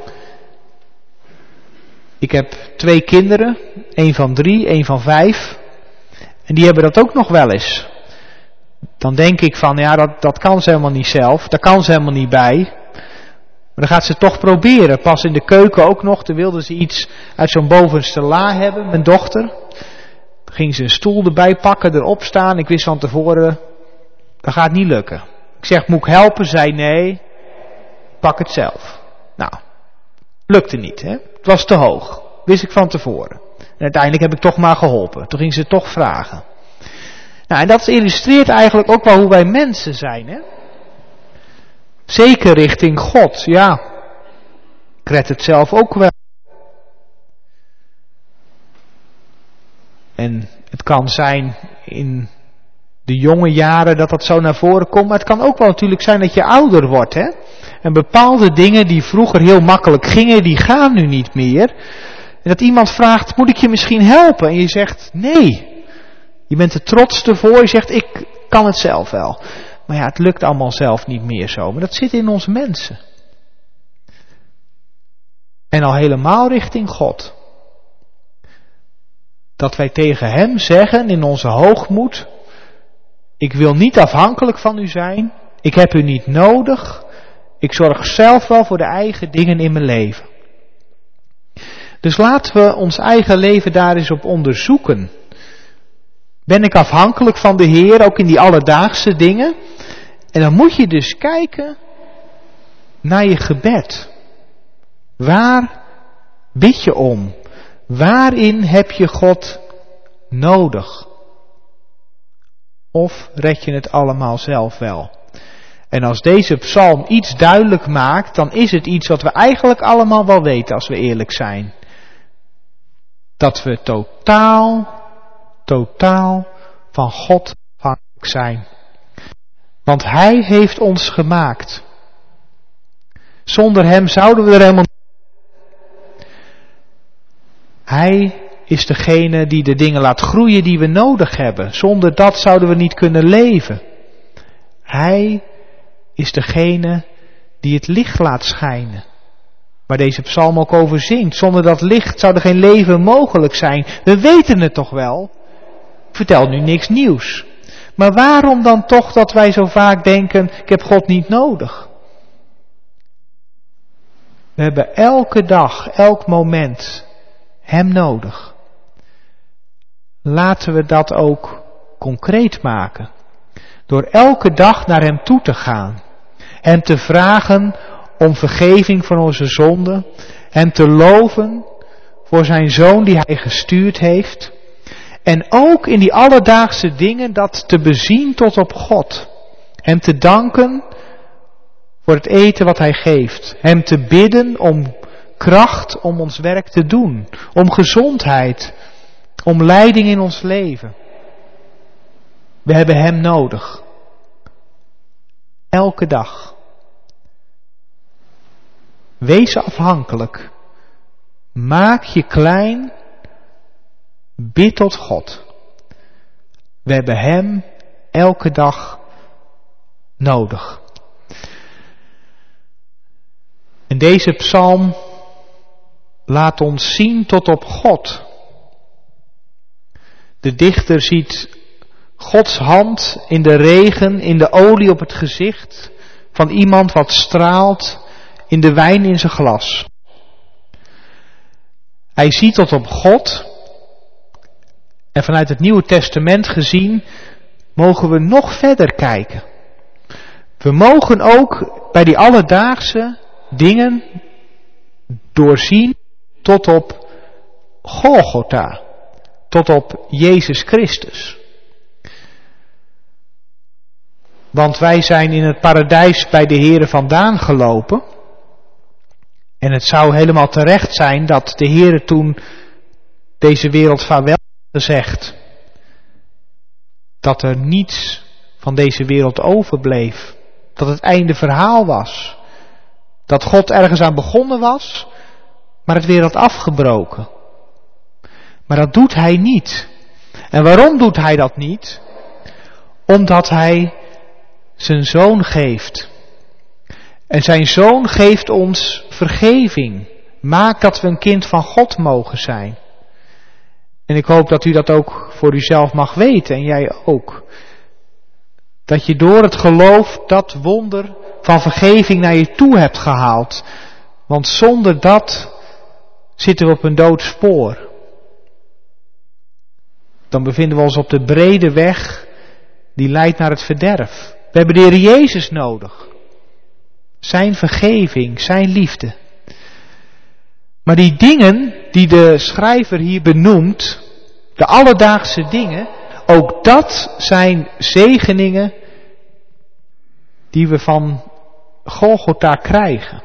Ik heb 2 kinderen, 1 van 3, 1 van 5. En die hebben dat ook nog wel eens. Dan denk ik van, ja, dat kan ze helemaal niet zelf. Daar kan ze helemaal niet bij. Maar dan gaat ze toch proberen. Pas in de keuken ook nog. Toen wilde ze iets uit zo'n bovenste la hebben, mijn dochter. Dan ging ze een stoel erbij pakken, erop staan. Ik wist van tevoren, dat gaat niet lukken. Ik zeg, moet ik helpen? Zij, nee, pak het zelf. Nou, lukte niet, hè. Het was te hoog. Wist ik van tevoren. En uiteindelijk heb ik toch maar geholpen. Toen ging ze toch vragen. Nou, en dat illustreert eigenlijk ook wel hoe wij mensen zijn, hè. Zeker richting God, ja. Ik red het zelf ook wel. En het kan zijn in de jonge jaren dat zo naar voren komt. Maar het kan ook wel natuurlijk zijn dat je ouder wordt, hè. En bepaalde dingen die vroeger heel makkelijk gingen, die gaan nu niet meer. En dat iemand vraagt, moet ik je misschien helpen? En je zegt, nee. Je bent er trots ervoor, je zegt, ik kan het zelf wel. Maar ja, het lukt allemaal zelf niet meer zo. Maar dat zit in onze mensen. En al helemaal richting God. Dat wij tegen Hem zeggen in onze hoogmoed, ik wil niet afhankelijk van u zijn. Ik heb u niet nodig. Ik zorg zelf wel voor de eigen dingen in mijn leven. Dus laten we ons eigen leven daar eens op onderzoeken. Ben ik afhankelijk van de Heer, ook in die alledaagse dingen? En dan moet je dus kijken naar je gebed. Waar bid je om? Waarin heb je God nodig? Of red je het allemaal zelf wel? En als deze psalm iets duidelijk maakt, dan is het iets wat we eigenlijk allemaal wel weten als we eerlijk zijn. Dat we totaal van God afhankelijk zijn. Want Hij heeft ons gemaakt. Zonder Hem zouden we er helemaal niet. Hij is degene die de dingen laat groeien die we nodig hebben. Zonder dat zouden we niet kunnen leven. Hij is degene die het licht laat schijnen. Waar deze psalm ook over zingt. Zonder dat licht zou er geen leven mogelijk zijn. We weten het toch wel? Ik vertel nu niks nieuws. Maar waarom dan toch dat wij zo vaak denken, ik heb God niet nodig? We hebben elke dag, elk moment Hem nodig. Laten we dat ook concreet maken. Door elke dag naar Hem toe te gaan. Hem te vragen om vergeving van onze zonden. Hem te loven voor zijn Zoon die Hij gestuurd heeft. En ook in die alledaagse dingen dat te bezien tot op God. Hem te danken voor het eten wat Hij geeft. Hem te bidden om kracht om ons werk te doen. Om gezondheid. Om leiding in ons leven. We hebben Hem nodig. Elke dag. Wees afhankelijk. Maak je klein. Bid tot God. We hebben Hem elke dag nodig. En deze psalm laat ons zien tot op God. De dichter ziet Gods hand in de regen, in de olie op het gezicht van iemand wat straalt, in de wijn in zijn glas. Hij ziet tot op God. En vanuit het Nieuwe Testament gezien mogen we nog verder kijken. We mogen ook bij die alledaagse dingen doorzien tot op Golgotha. Tot op Jezus Christus. Want wij zijn in het paradijs bij de Heere vandaan gelopen. En het zou helemaal terecht zijn dat de Heere toen deze wereld vaarwel gezegd. Dat er niets van deze wereld overbleef. Dat het einde verhaal was. Dat God ergens aan begonnen was, maar het weer had afgebroken. Maar dat doet hij niet. En waarom doet hij dat niet? Omdat hij zijn zoon geeft. En zijn zoon geeft ons vergeving. Maakt dat we een kind van God mogen zijn. En ik hoop dat u dat ook voor uzelf mag weten en jij ook. Dat je door het geloof dat wonder van vergeving naar je toe hebt gehaald. Want zonder dat zitten we op een dood spoor. Dan bevinden we ons op de brede weg die leidt naar het verderf. We hebben de Heer Jezus nodig. Zijn vergeving, zijn liefde. Maar die dingen die de schrijver hier benoemt, de alledaagse dingen, ook dat zijn zegeningen die we van Golgotha krijgen.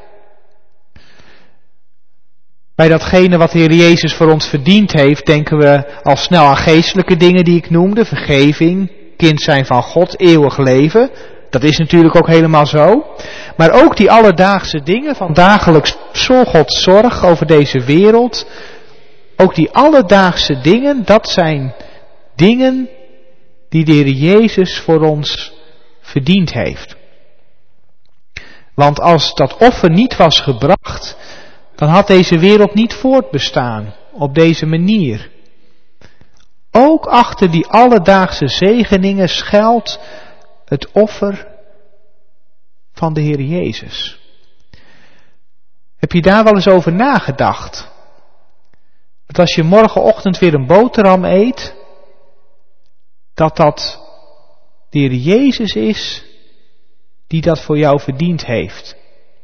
Bij datgene wat de Heer Jezus voor ons verdiend heeft, denken we al snel aan geestelijke dingen die ik noemde. Vergeving, kind zijn van God, eeuwig leven. Dat is natuurlijk ook helemaal zo. Maar ook die alledaagse dingen van dagelijks Gods zorg over deze wereld. Ook die alledaagse dingen, dat zijn dingen die de Heer Jezus voor ons verdiend heeft. Want als dat offer niet was gebracht, dan had deze wereld niet voortbestaan op deze manier. Ook achter die alledaagse zegeningen schuilt het offer van de Heer Jezus. Heb je daar wel eens over nagedacht? Dat als je morgenochtend weer een boterham eet, dat de Heer Jezus is die dat voor jou verdiend heeft.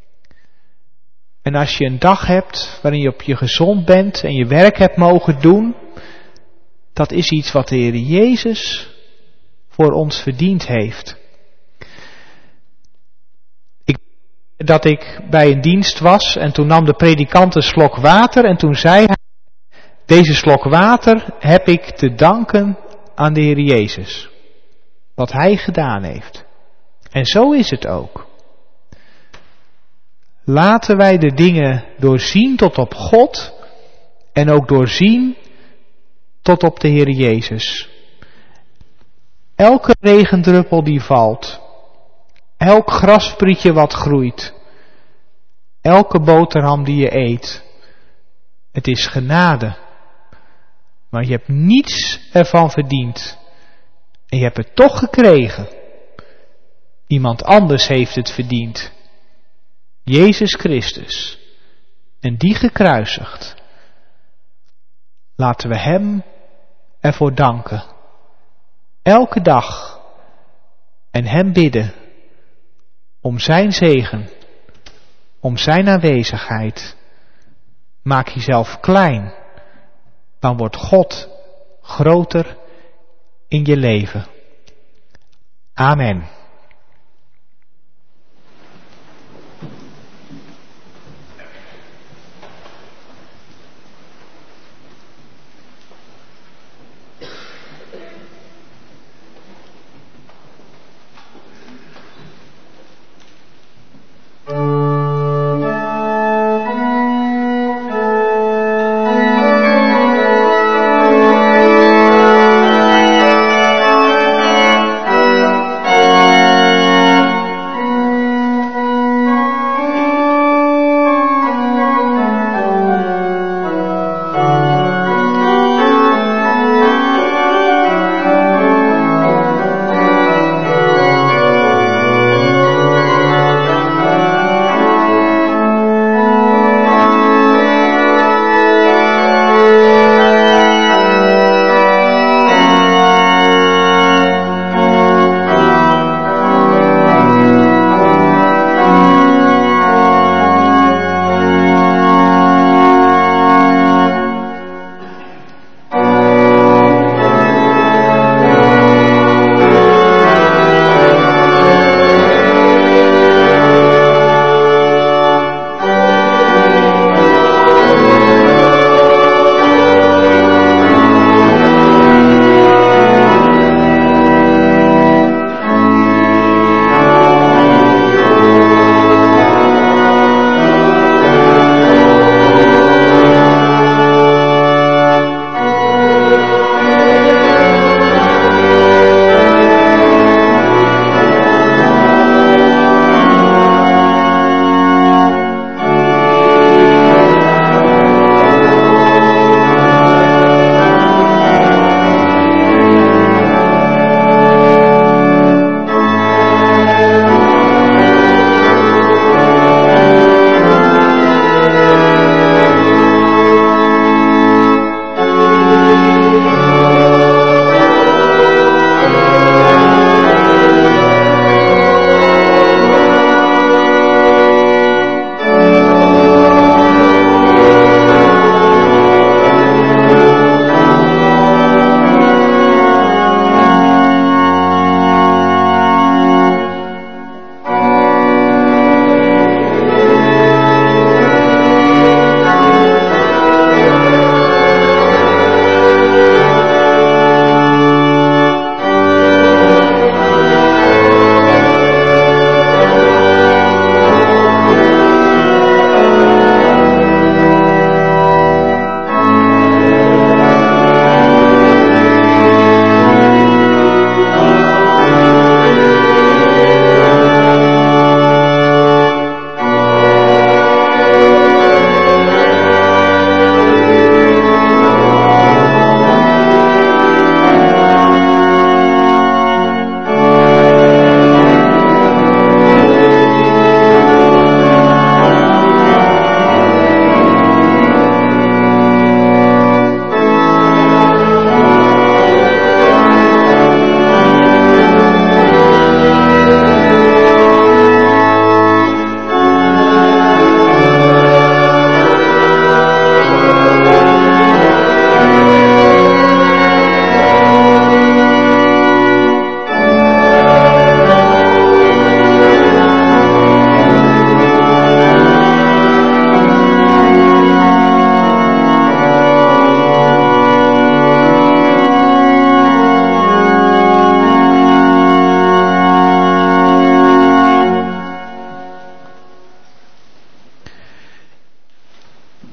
En als je een dag hebt waarin je op je gezond bent en je werk hebt mogen doen, dat is iets wat de Heer Jezus voor ons verdiend heeft. Dat ik bij een dienst was en toen nam de predikant een slok water en toen zei hij, deze slok water heb ik te danken aan de Heer Jezus. Wat hij gedaan heeft. En zo is het ook. Laten wij de dingen doorzien tot op God en ook doorzien tot op de Heer Jezus. Elke regendruppel die valt, elk grassprietje wat groeit, elke boterham die je eet, het is genade. Maar je hebt niets ervan verdiend. En je hebt het toch gekregen. Iemand anders heeft het verdiend. Jezus Christus. En die gekruisigd. Laten we hem ervoor danken. Elke dag. En hem bidden. Om zijn zegen. Om zijn aanwezigheid. Maak jezelf klein. Dan wordt God groter in je leven. Amen.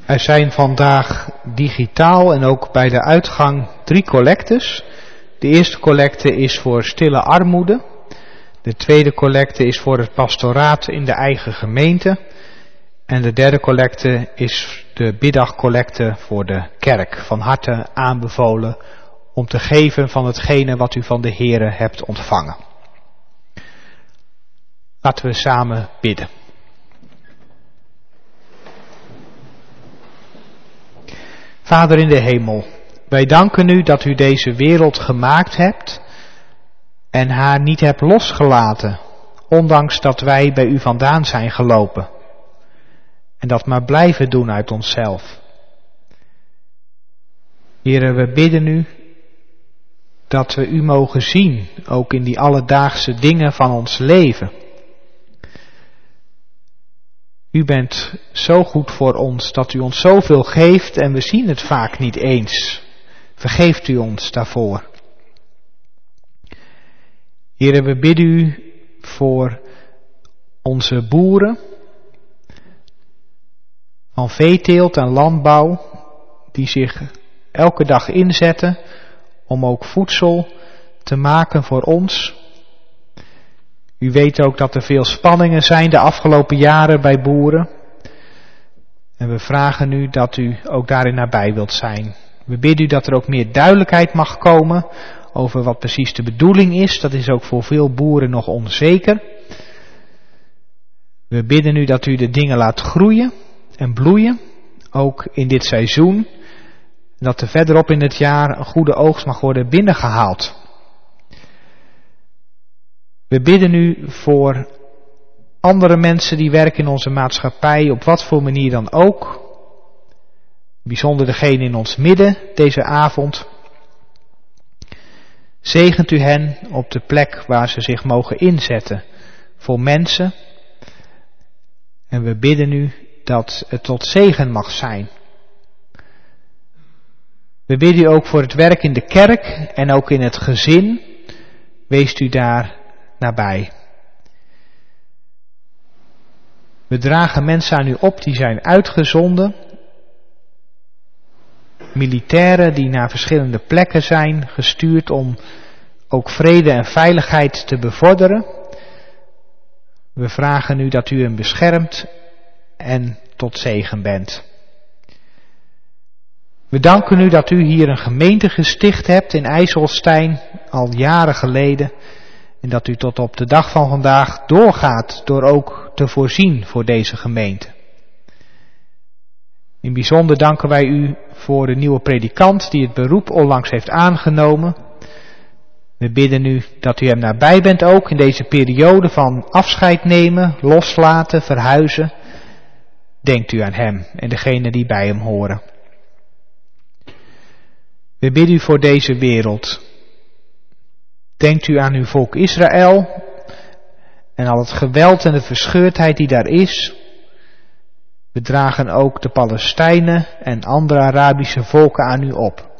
Er zijn vandaag digitaal en ook bij de uitgang 3 collectes. De eerste collecte is voor stille armoede. De tweede collecte is voor het pastoraat in de eigen gemeente. En de derde collecte is de biddagcollecte voor de kerk. Van harte aanbevolen om te geven van hetgene wat u van de Heere hebt ontvangen. Laten we samen bidden. Vader in de hemel, wij danken u dat u deze wereld gemaakt hebt en haar niet hebt losgelaten, ondanks dat wij bij u vandaan zijn gelopen. En dat maar blijven doen uit onszelf. Heere, we bidden u dat we u mogen zien, ook in die alledaagse dingen van ons leven. U bent zo goed voor ons dat u ons zoveel geeft en we zien het vaak niet eens. Vergeeft u ons daarvoor. Heere, we bidden u voor onze boeren van veeteelt en landbouw die zich elke dag inzetten om ook voedsel te maken voor ons. U weet ook dat er veel spanningen zijn de afgelopen jaren bij boeren. En we vragen u dat u ook daarin nabij wilt zijn. We bidden u dat er ook meer duidelijkheid mag komen over wat precies de bedoeling is. Dat is ook voor veel boeren nog onzeker. We bidden u dat u de dingen laat groeien en bloeien, ook in dit seizoen. Dat er verderop in het jaar een goede oogst mag worden binnengehaald. We bidden u voor andere mensen die werken in onze maatschappij, op wat voor manier dan ook. Bijzonder degene in ons midden deze avond. Zegent u hen op de plek waar ze zich mogen inzetten voor mensen. En we bidden u dat het tot zegen mag zijn. We bidden u ook voor het werk in de kerk en ook in het gezin. Weest u daar nabij. We dragen mensen aan u op die zijn uitgezonden. Militairen die naar verschillende plekken zijn gestuurd om ook vrede en veiligheid te bevorderen. We vragen u dat u hen beschermt en tot zegen bent. We danken u dat u hier een gemeente gesticht hebt in IJsselstein al jaren geleden. En dat u tot op de dag van vandaag doorgaat door ook te voorzien voor deze gemeente. In bijzonder danken wij u voor de nieuwe predikant die het beroep onlangs heeft aangenomen. We bidden u dat u hem nabij bent ook in deze periode van afscheid nemen, loslaten, verhuizen. Denkt u aan hem en degenen die bij hem horen. We bidden u voor deze wereld. Denkt u aan uw volk Israël en al het geweld en de verscheurdheid die daar is. We dragen ook de Palestijnen en andere Arabische volken aan u op.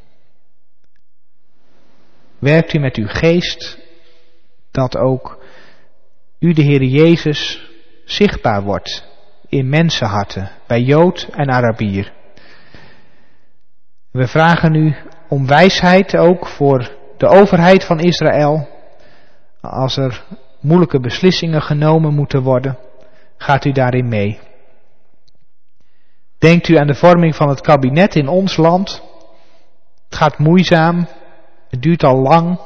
Werkt u met uw geest dat ook u de Heer Jezus zichtbaar wordt in mensenharten, bij Jood en Arabier. We vragen u om wijsheid ook voor de overheid van Israël. Als er moeilijke beslissingen genomen moeten worden, gaat u daarin mee. Denkt u aan de vorming van het kabinet in ons land. Het gaat moeizaam, het duurt al lang.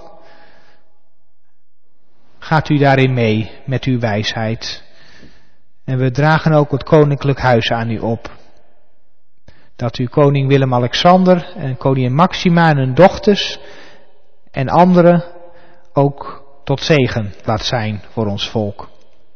Gaat u daarin mee met uw wijsheid. En we dragen ook het koninklijk huis aan u op. Dat u koning Willem-Alexander en koningin Maxima en hun dochters en anderen ook tot zegen laat zijn voor ons volk.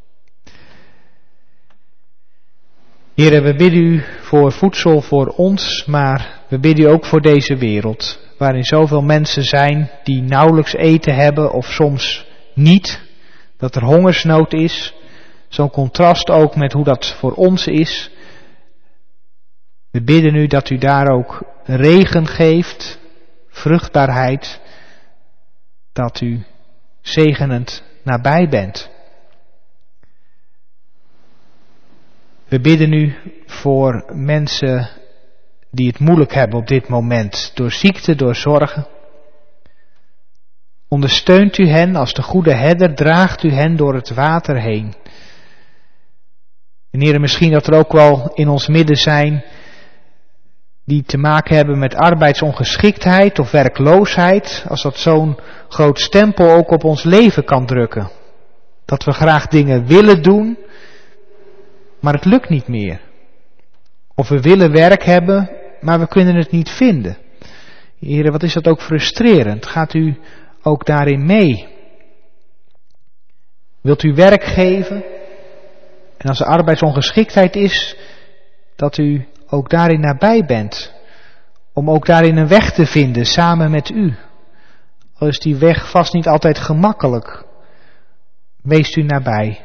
Heere, we bidden u voor voedsel voor ons, maar we bidden u ook voor deze wereld, waarin zoveel mensen zijn die nauwelijks eten hebben of soms niet, dat er hongersnood is. Zo'n contrast ook met hoe dat voor ons is. We bidden u dat u daar ook regen geeft, vruchtbaarheid, dat u zegenend nabij bent. We bidden u voor mensen die het moeilijk hebben op dit moment, door ziekte, door zorgen. Ondersteunt u hen als de goede herder, draagt u hen door het water heen. En Heere, misschien dat er ook wel in ons midden zijn die te maken hebben met arbeidsongeschiktheid of werkloosheid, als dat zo'n groot stempel ook op ons leven kan drukken. Dat we graag dingen willen doen, maar het lukt niet meer. Of we willen werk hebben, maar we kunnen het niet vinden. Heere, wat is dat ook frustrerend? Gaat u ook daarin mee? Wilt u werk geven? En als er arbeidsongeschiktheid is, dat u ook daarin nabij bent. Om ook daarin een weg te vinden, samen met u. Al is die weg vast niet altijd gemakkelijk. Wees u nabij.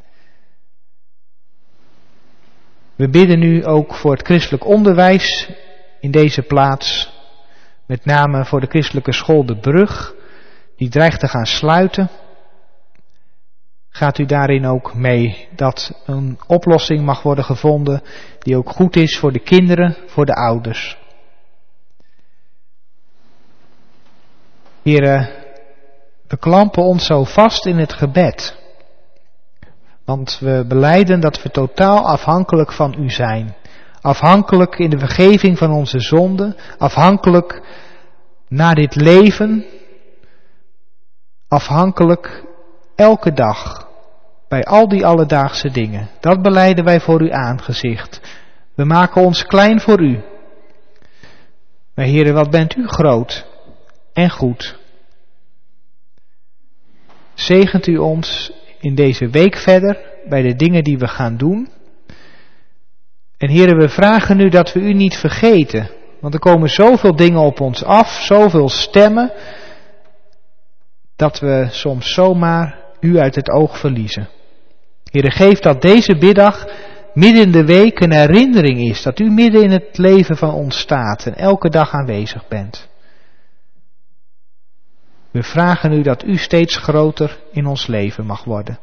We bidden nu ook voor het christelijk onderwijs in deze plaats. Met name voor de christelijke school De Brug. Die dreigt te gaan sluiten. Gaat u daarin ook mee dat een oplossing mag worden gevonden die ook goed is voor de kinderen, voor de ouders. Heere, we klampen ons zo vast in het gebed. Want we belijden dat we totaal afhankelijk van u zijn. Afhankelijk in de vergeving van onze zonden. Afhankelijk naar dit leven. Afhankelijk elke dag. Bij al die alledaagse dingen. Dat belijden wij voor uw aangezicht. We maken ons klein voor u. Maar Heere, wat bent u groot en goed. Zegent u ons in deze week verder bij de dingen die we gaan doen. En Heere, we vragen u dat we u niet vergeten. Want er komen zoveel dingen op ons af, zoveel stemmen, dat we soms zomaar u uit het oog verliezen. Heere, geef dat deze middag, midden in de week, een herinnering is. Dat u midden in het leven van ons staat en elke dag aanwezig bent. We vragen u dat u steeds groter in ons leven mag worden.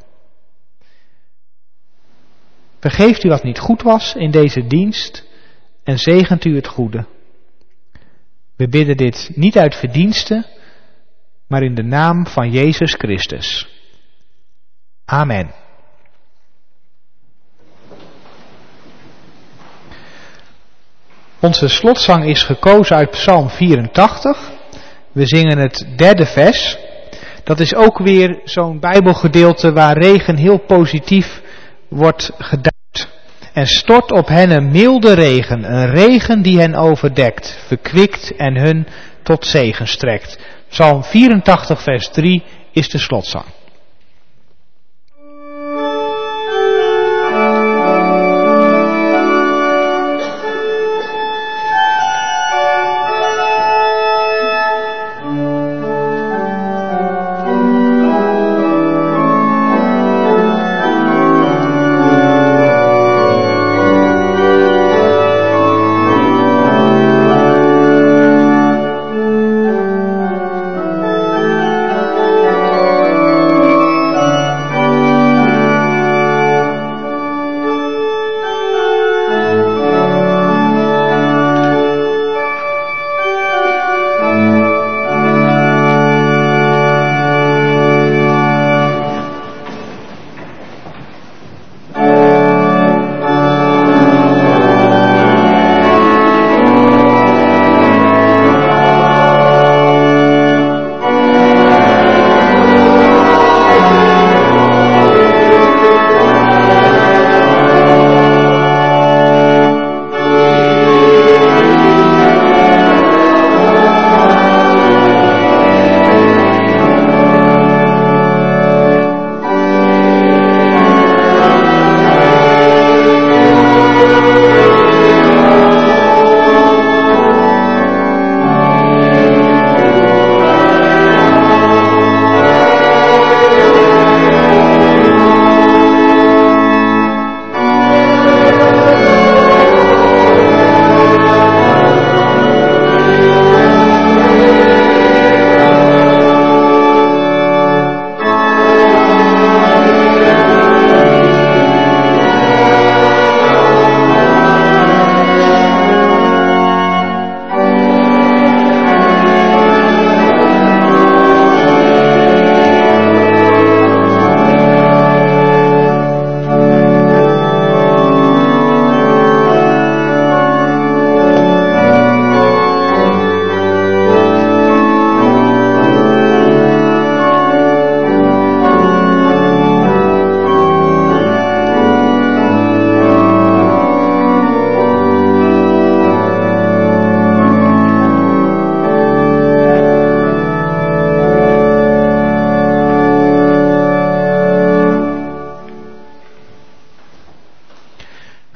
Vergeeft u wat niet goed was in deze dienst en zegent u het goede. We bidden dit niet uit verdiensten, maar in de naam van Jezus Christus. Amen. Onze slotzang is gekozen uit Psalm 84. We zingen het 3e vers. Dat is ook weer zo'n Bijbelgedeelte waar regen heel positief wordt geduid. En stort op hen een milde regen, een regen die hen overdekt, verkwikt en hun tot zegen strekt. Psalm 84 vers 3 is de slotzang.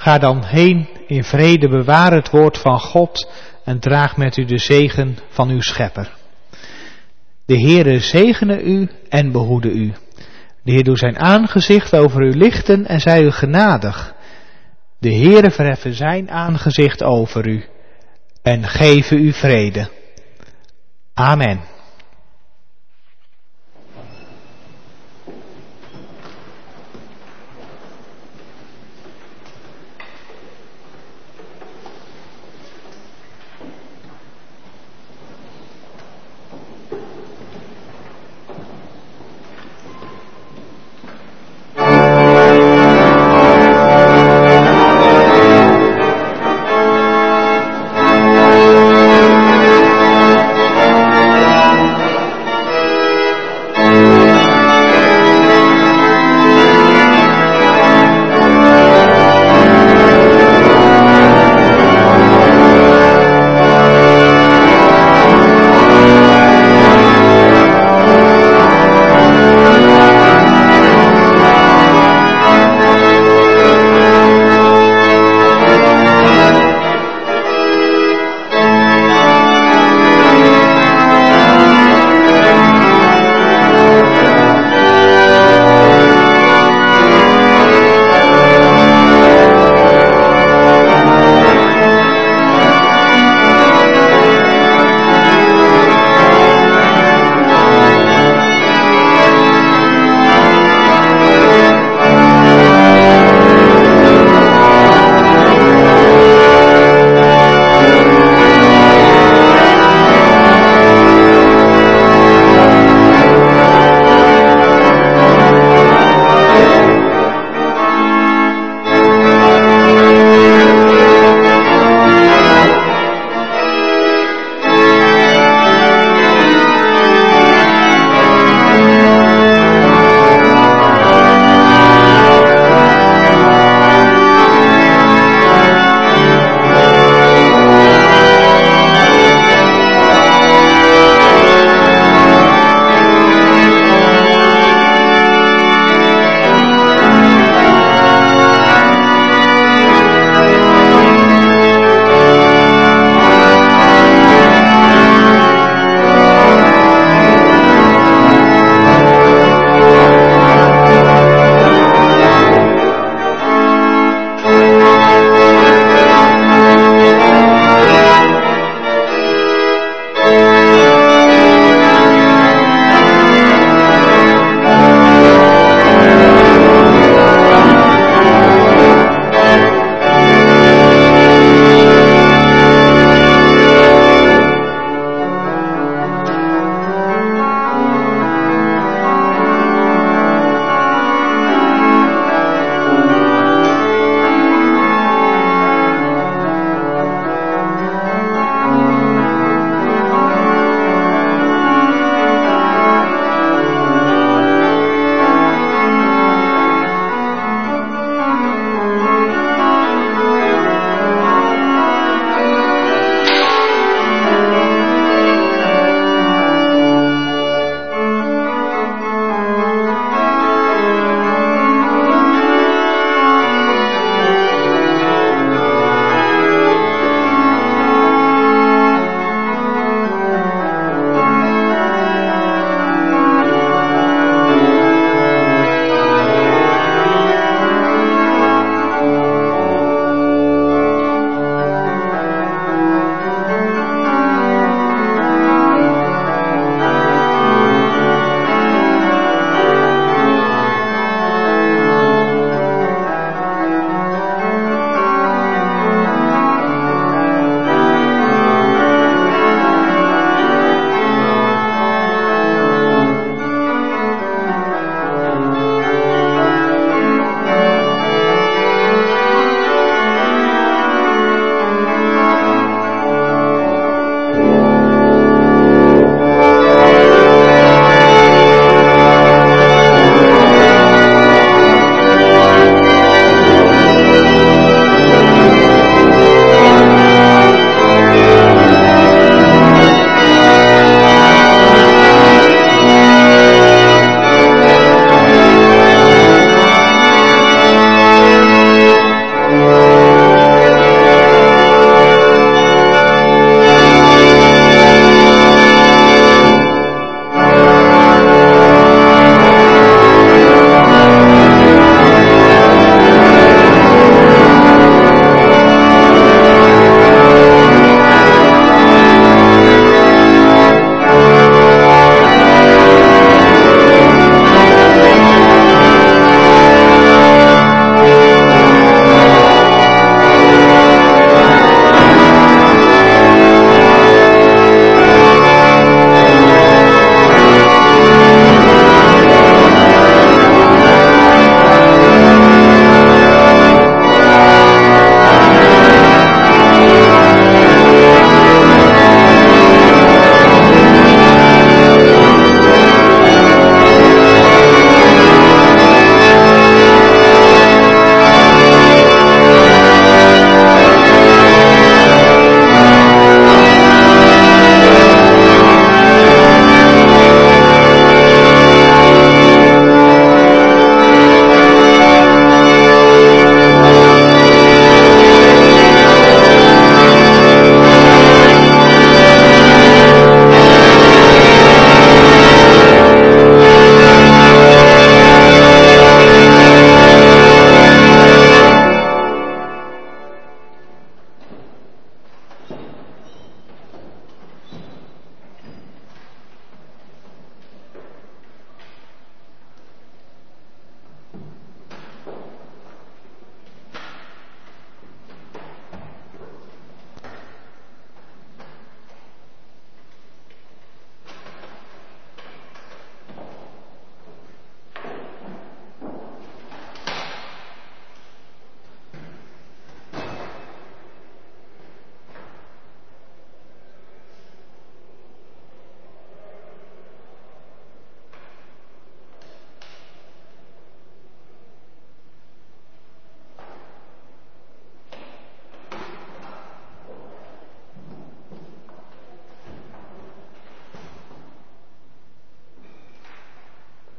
Ga dan heen in vrede, bewaar het woord van God en draag met u de zegen van uw Schepper. De Heere zegene u en behoede u. De Heer doe zijn aangezicht over u lichten en zij u genadig. De Heere verheffen zijn aangezicht over u en geven u vrede. Amen.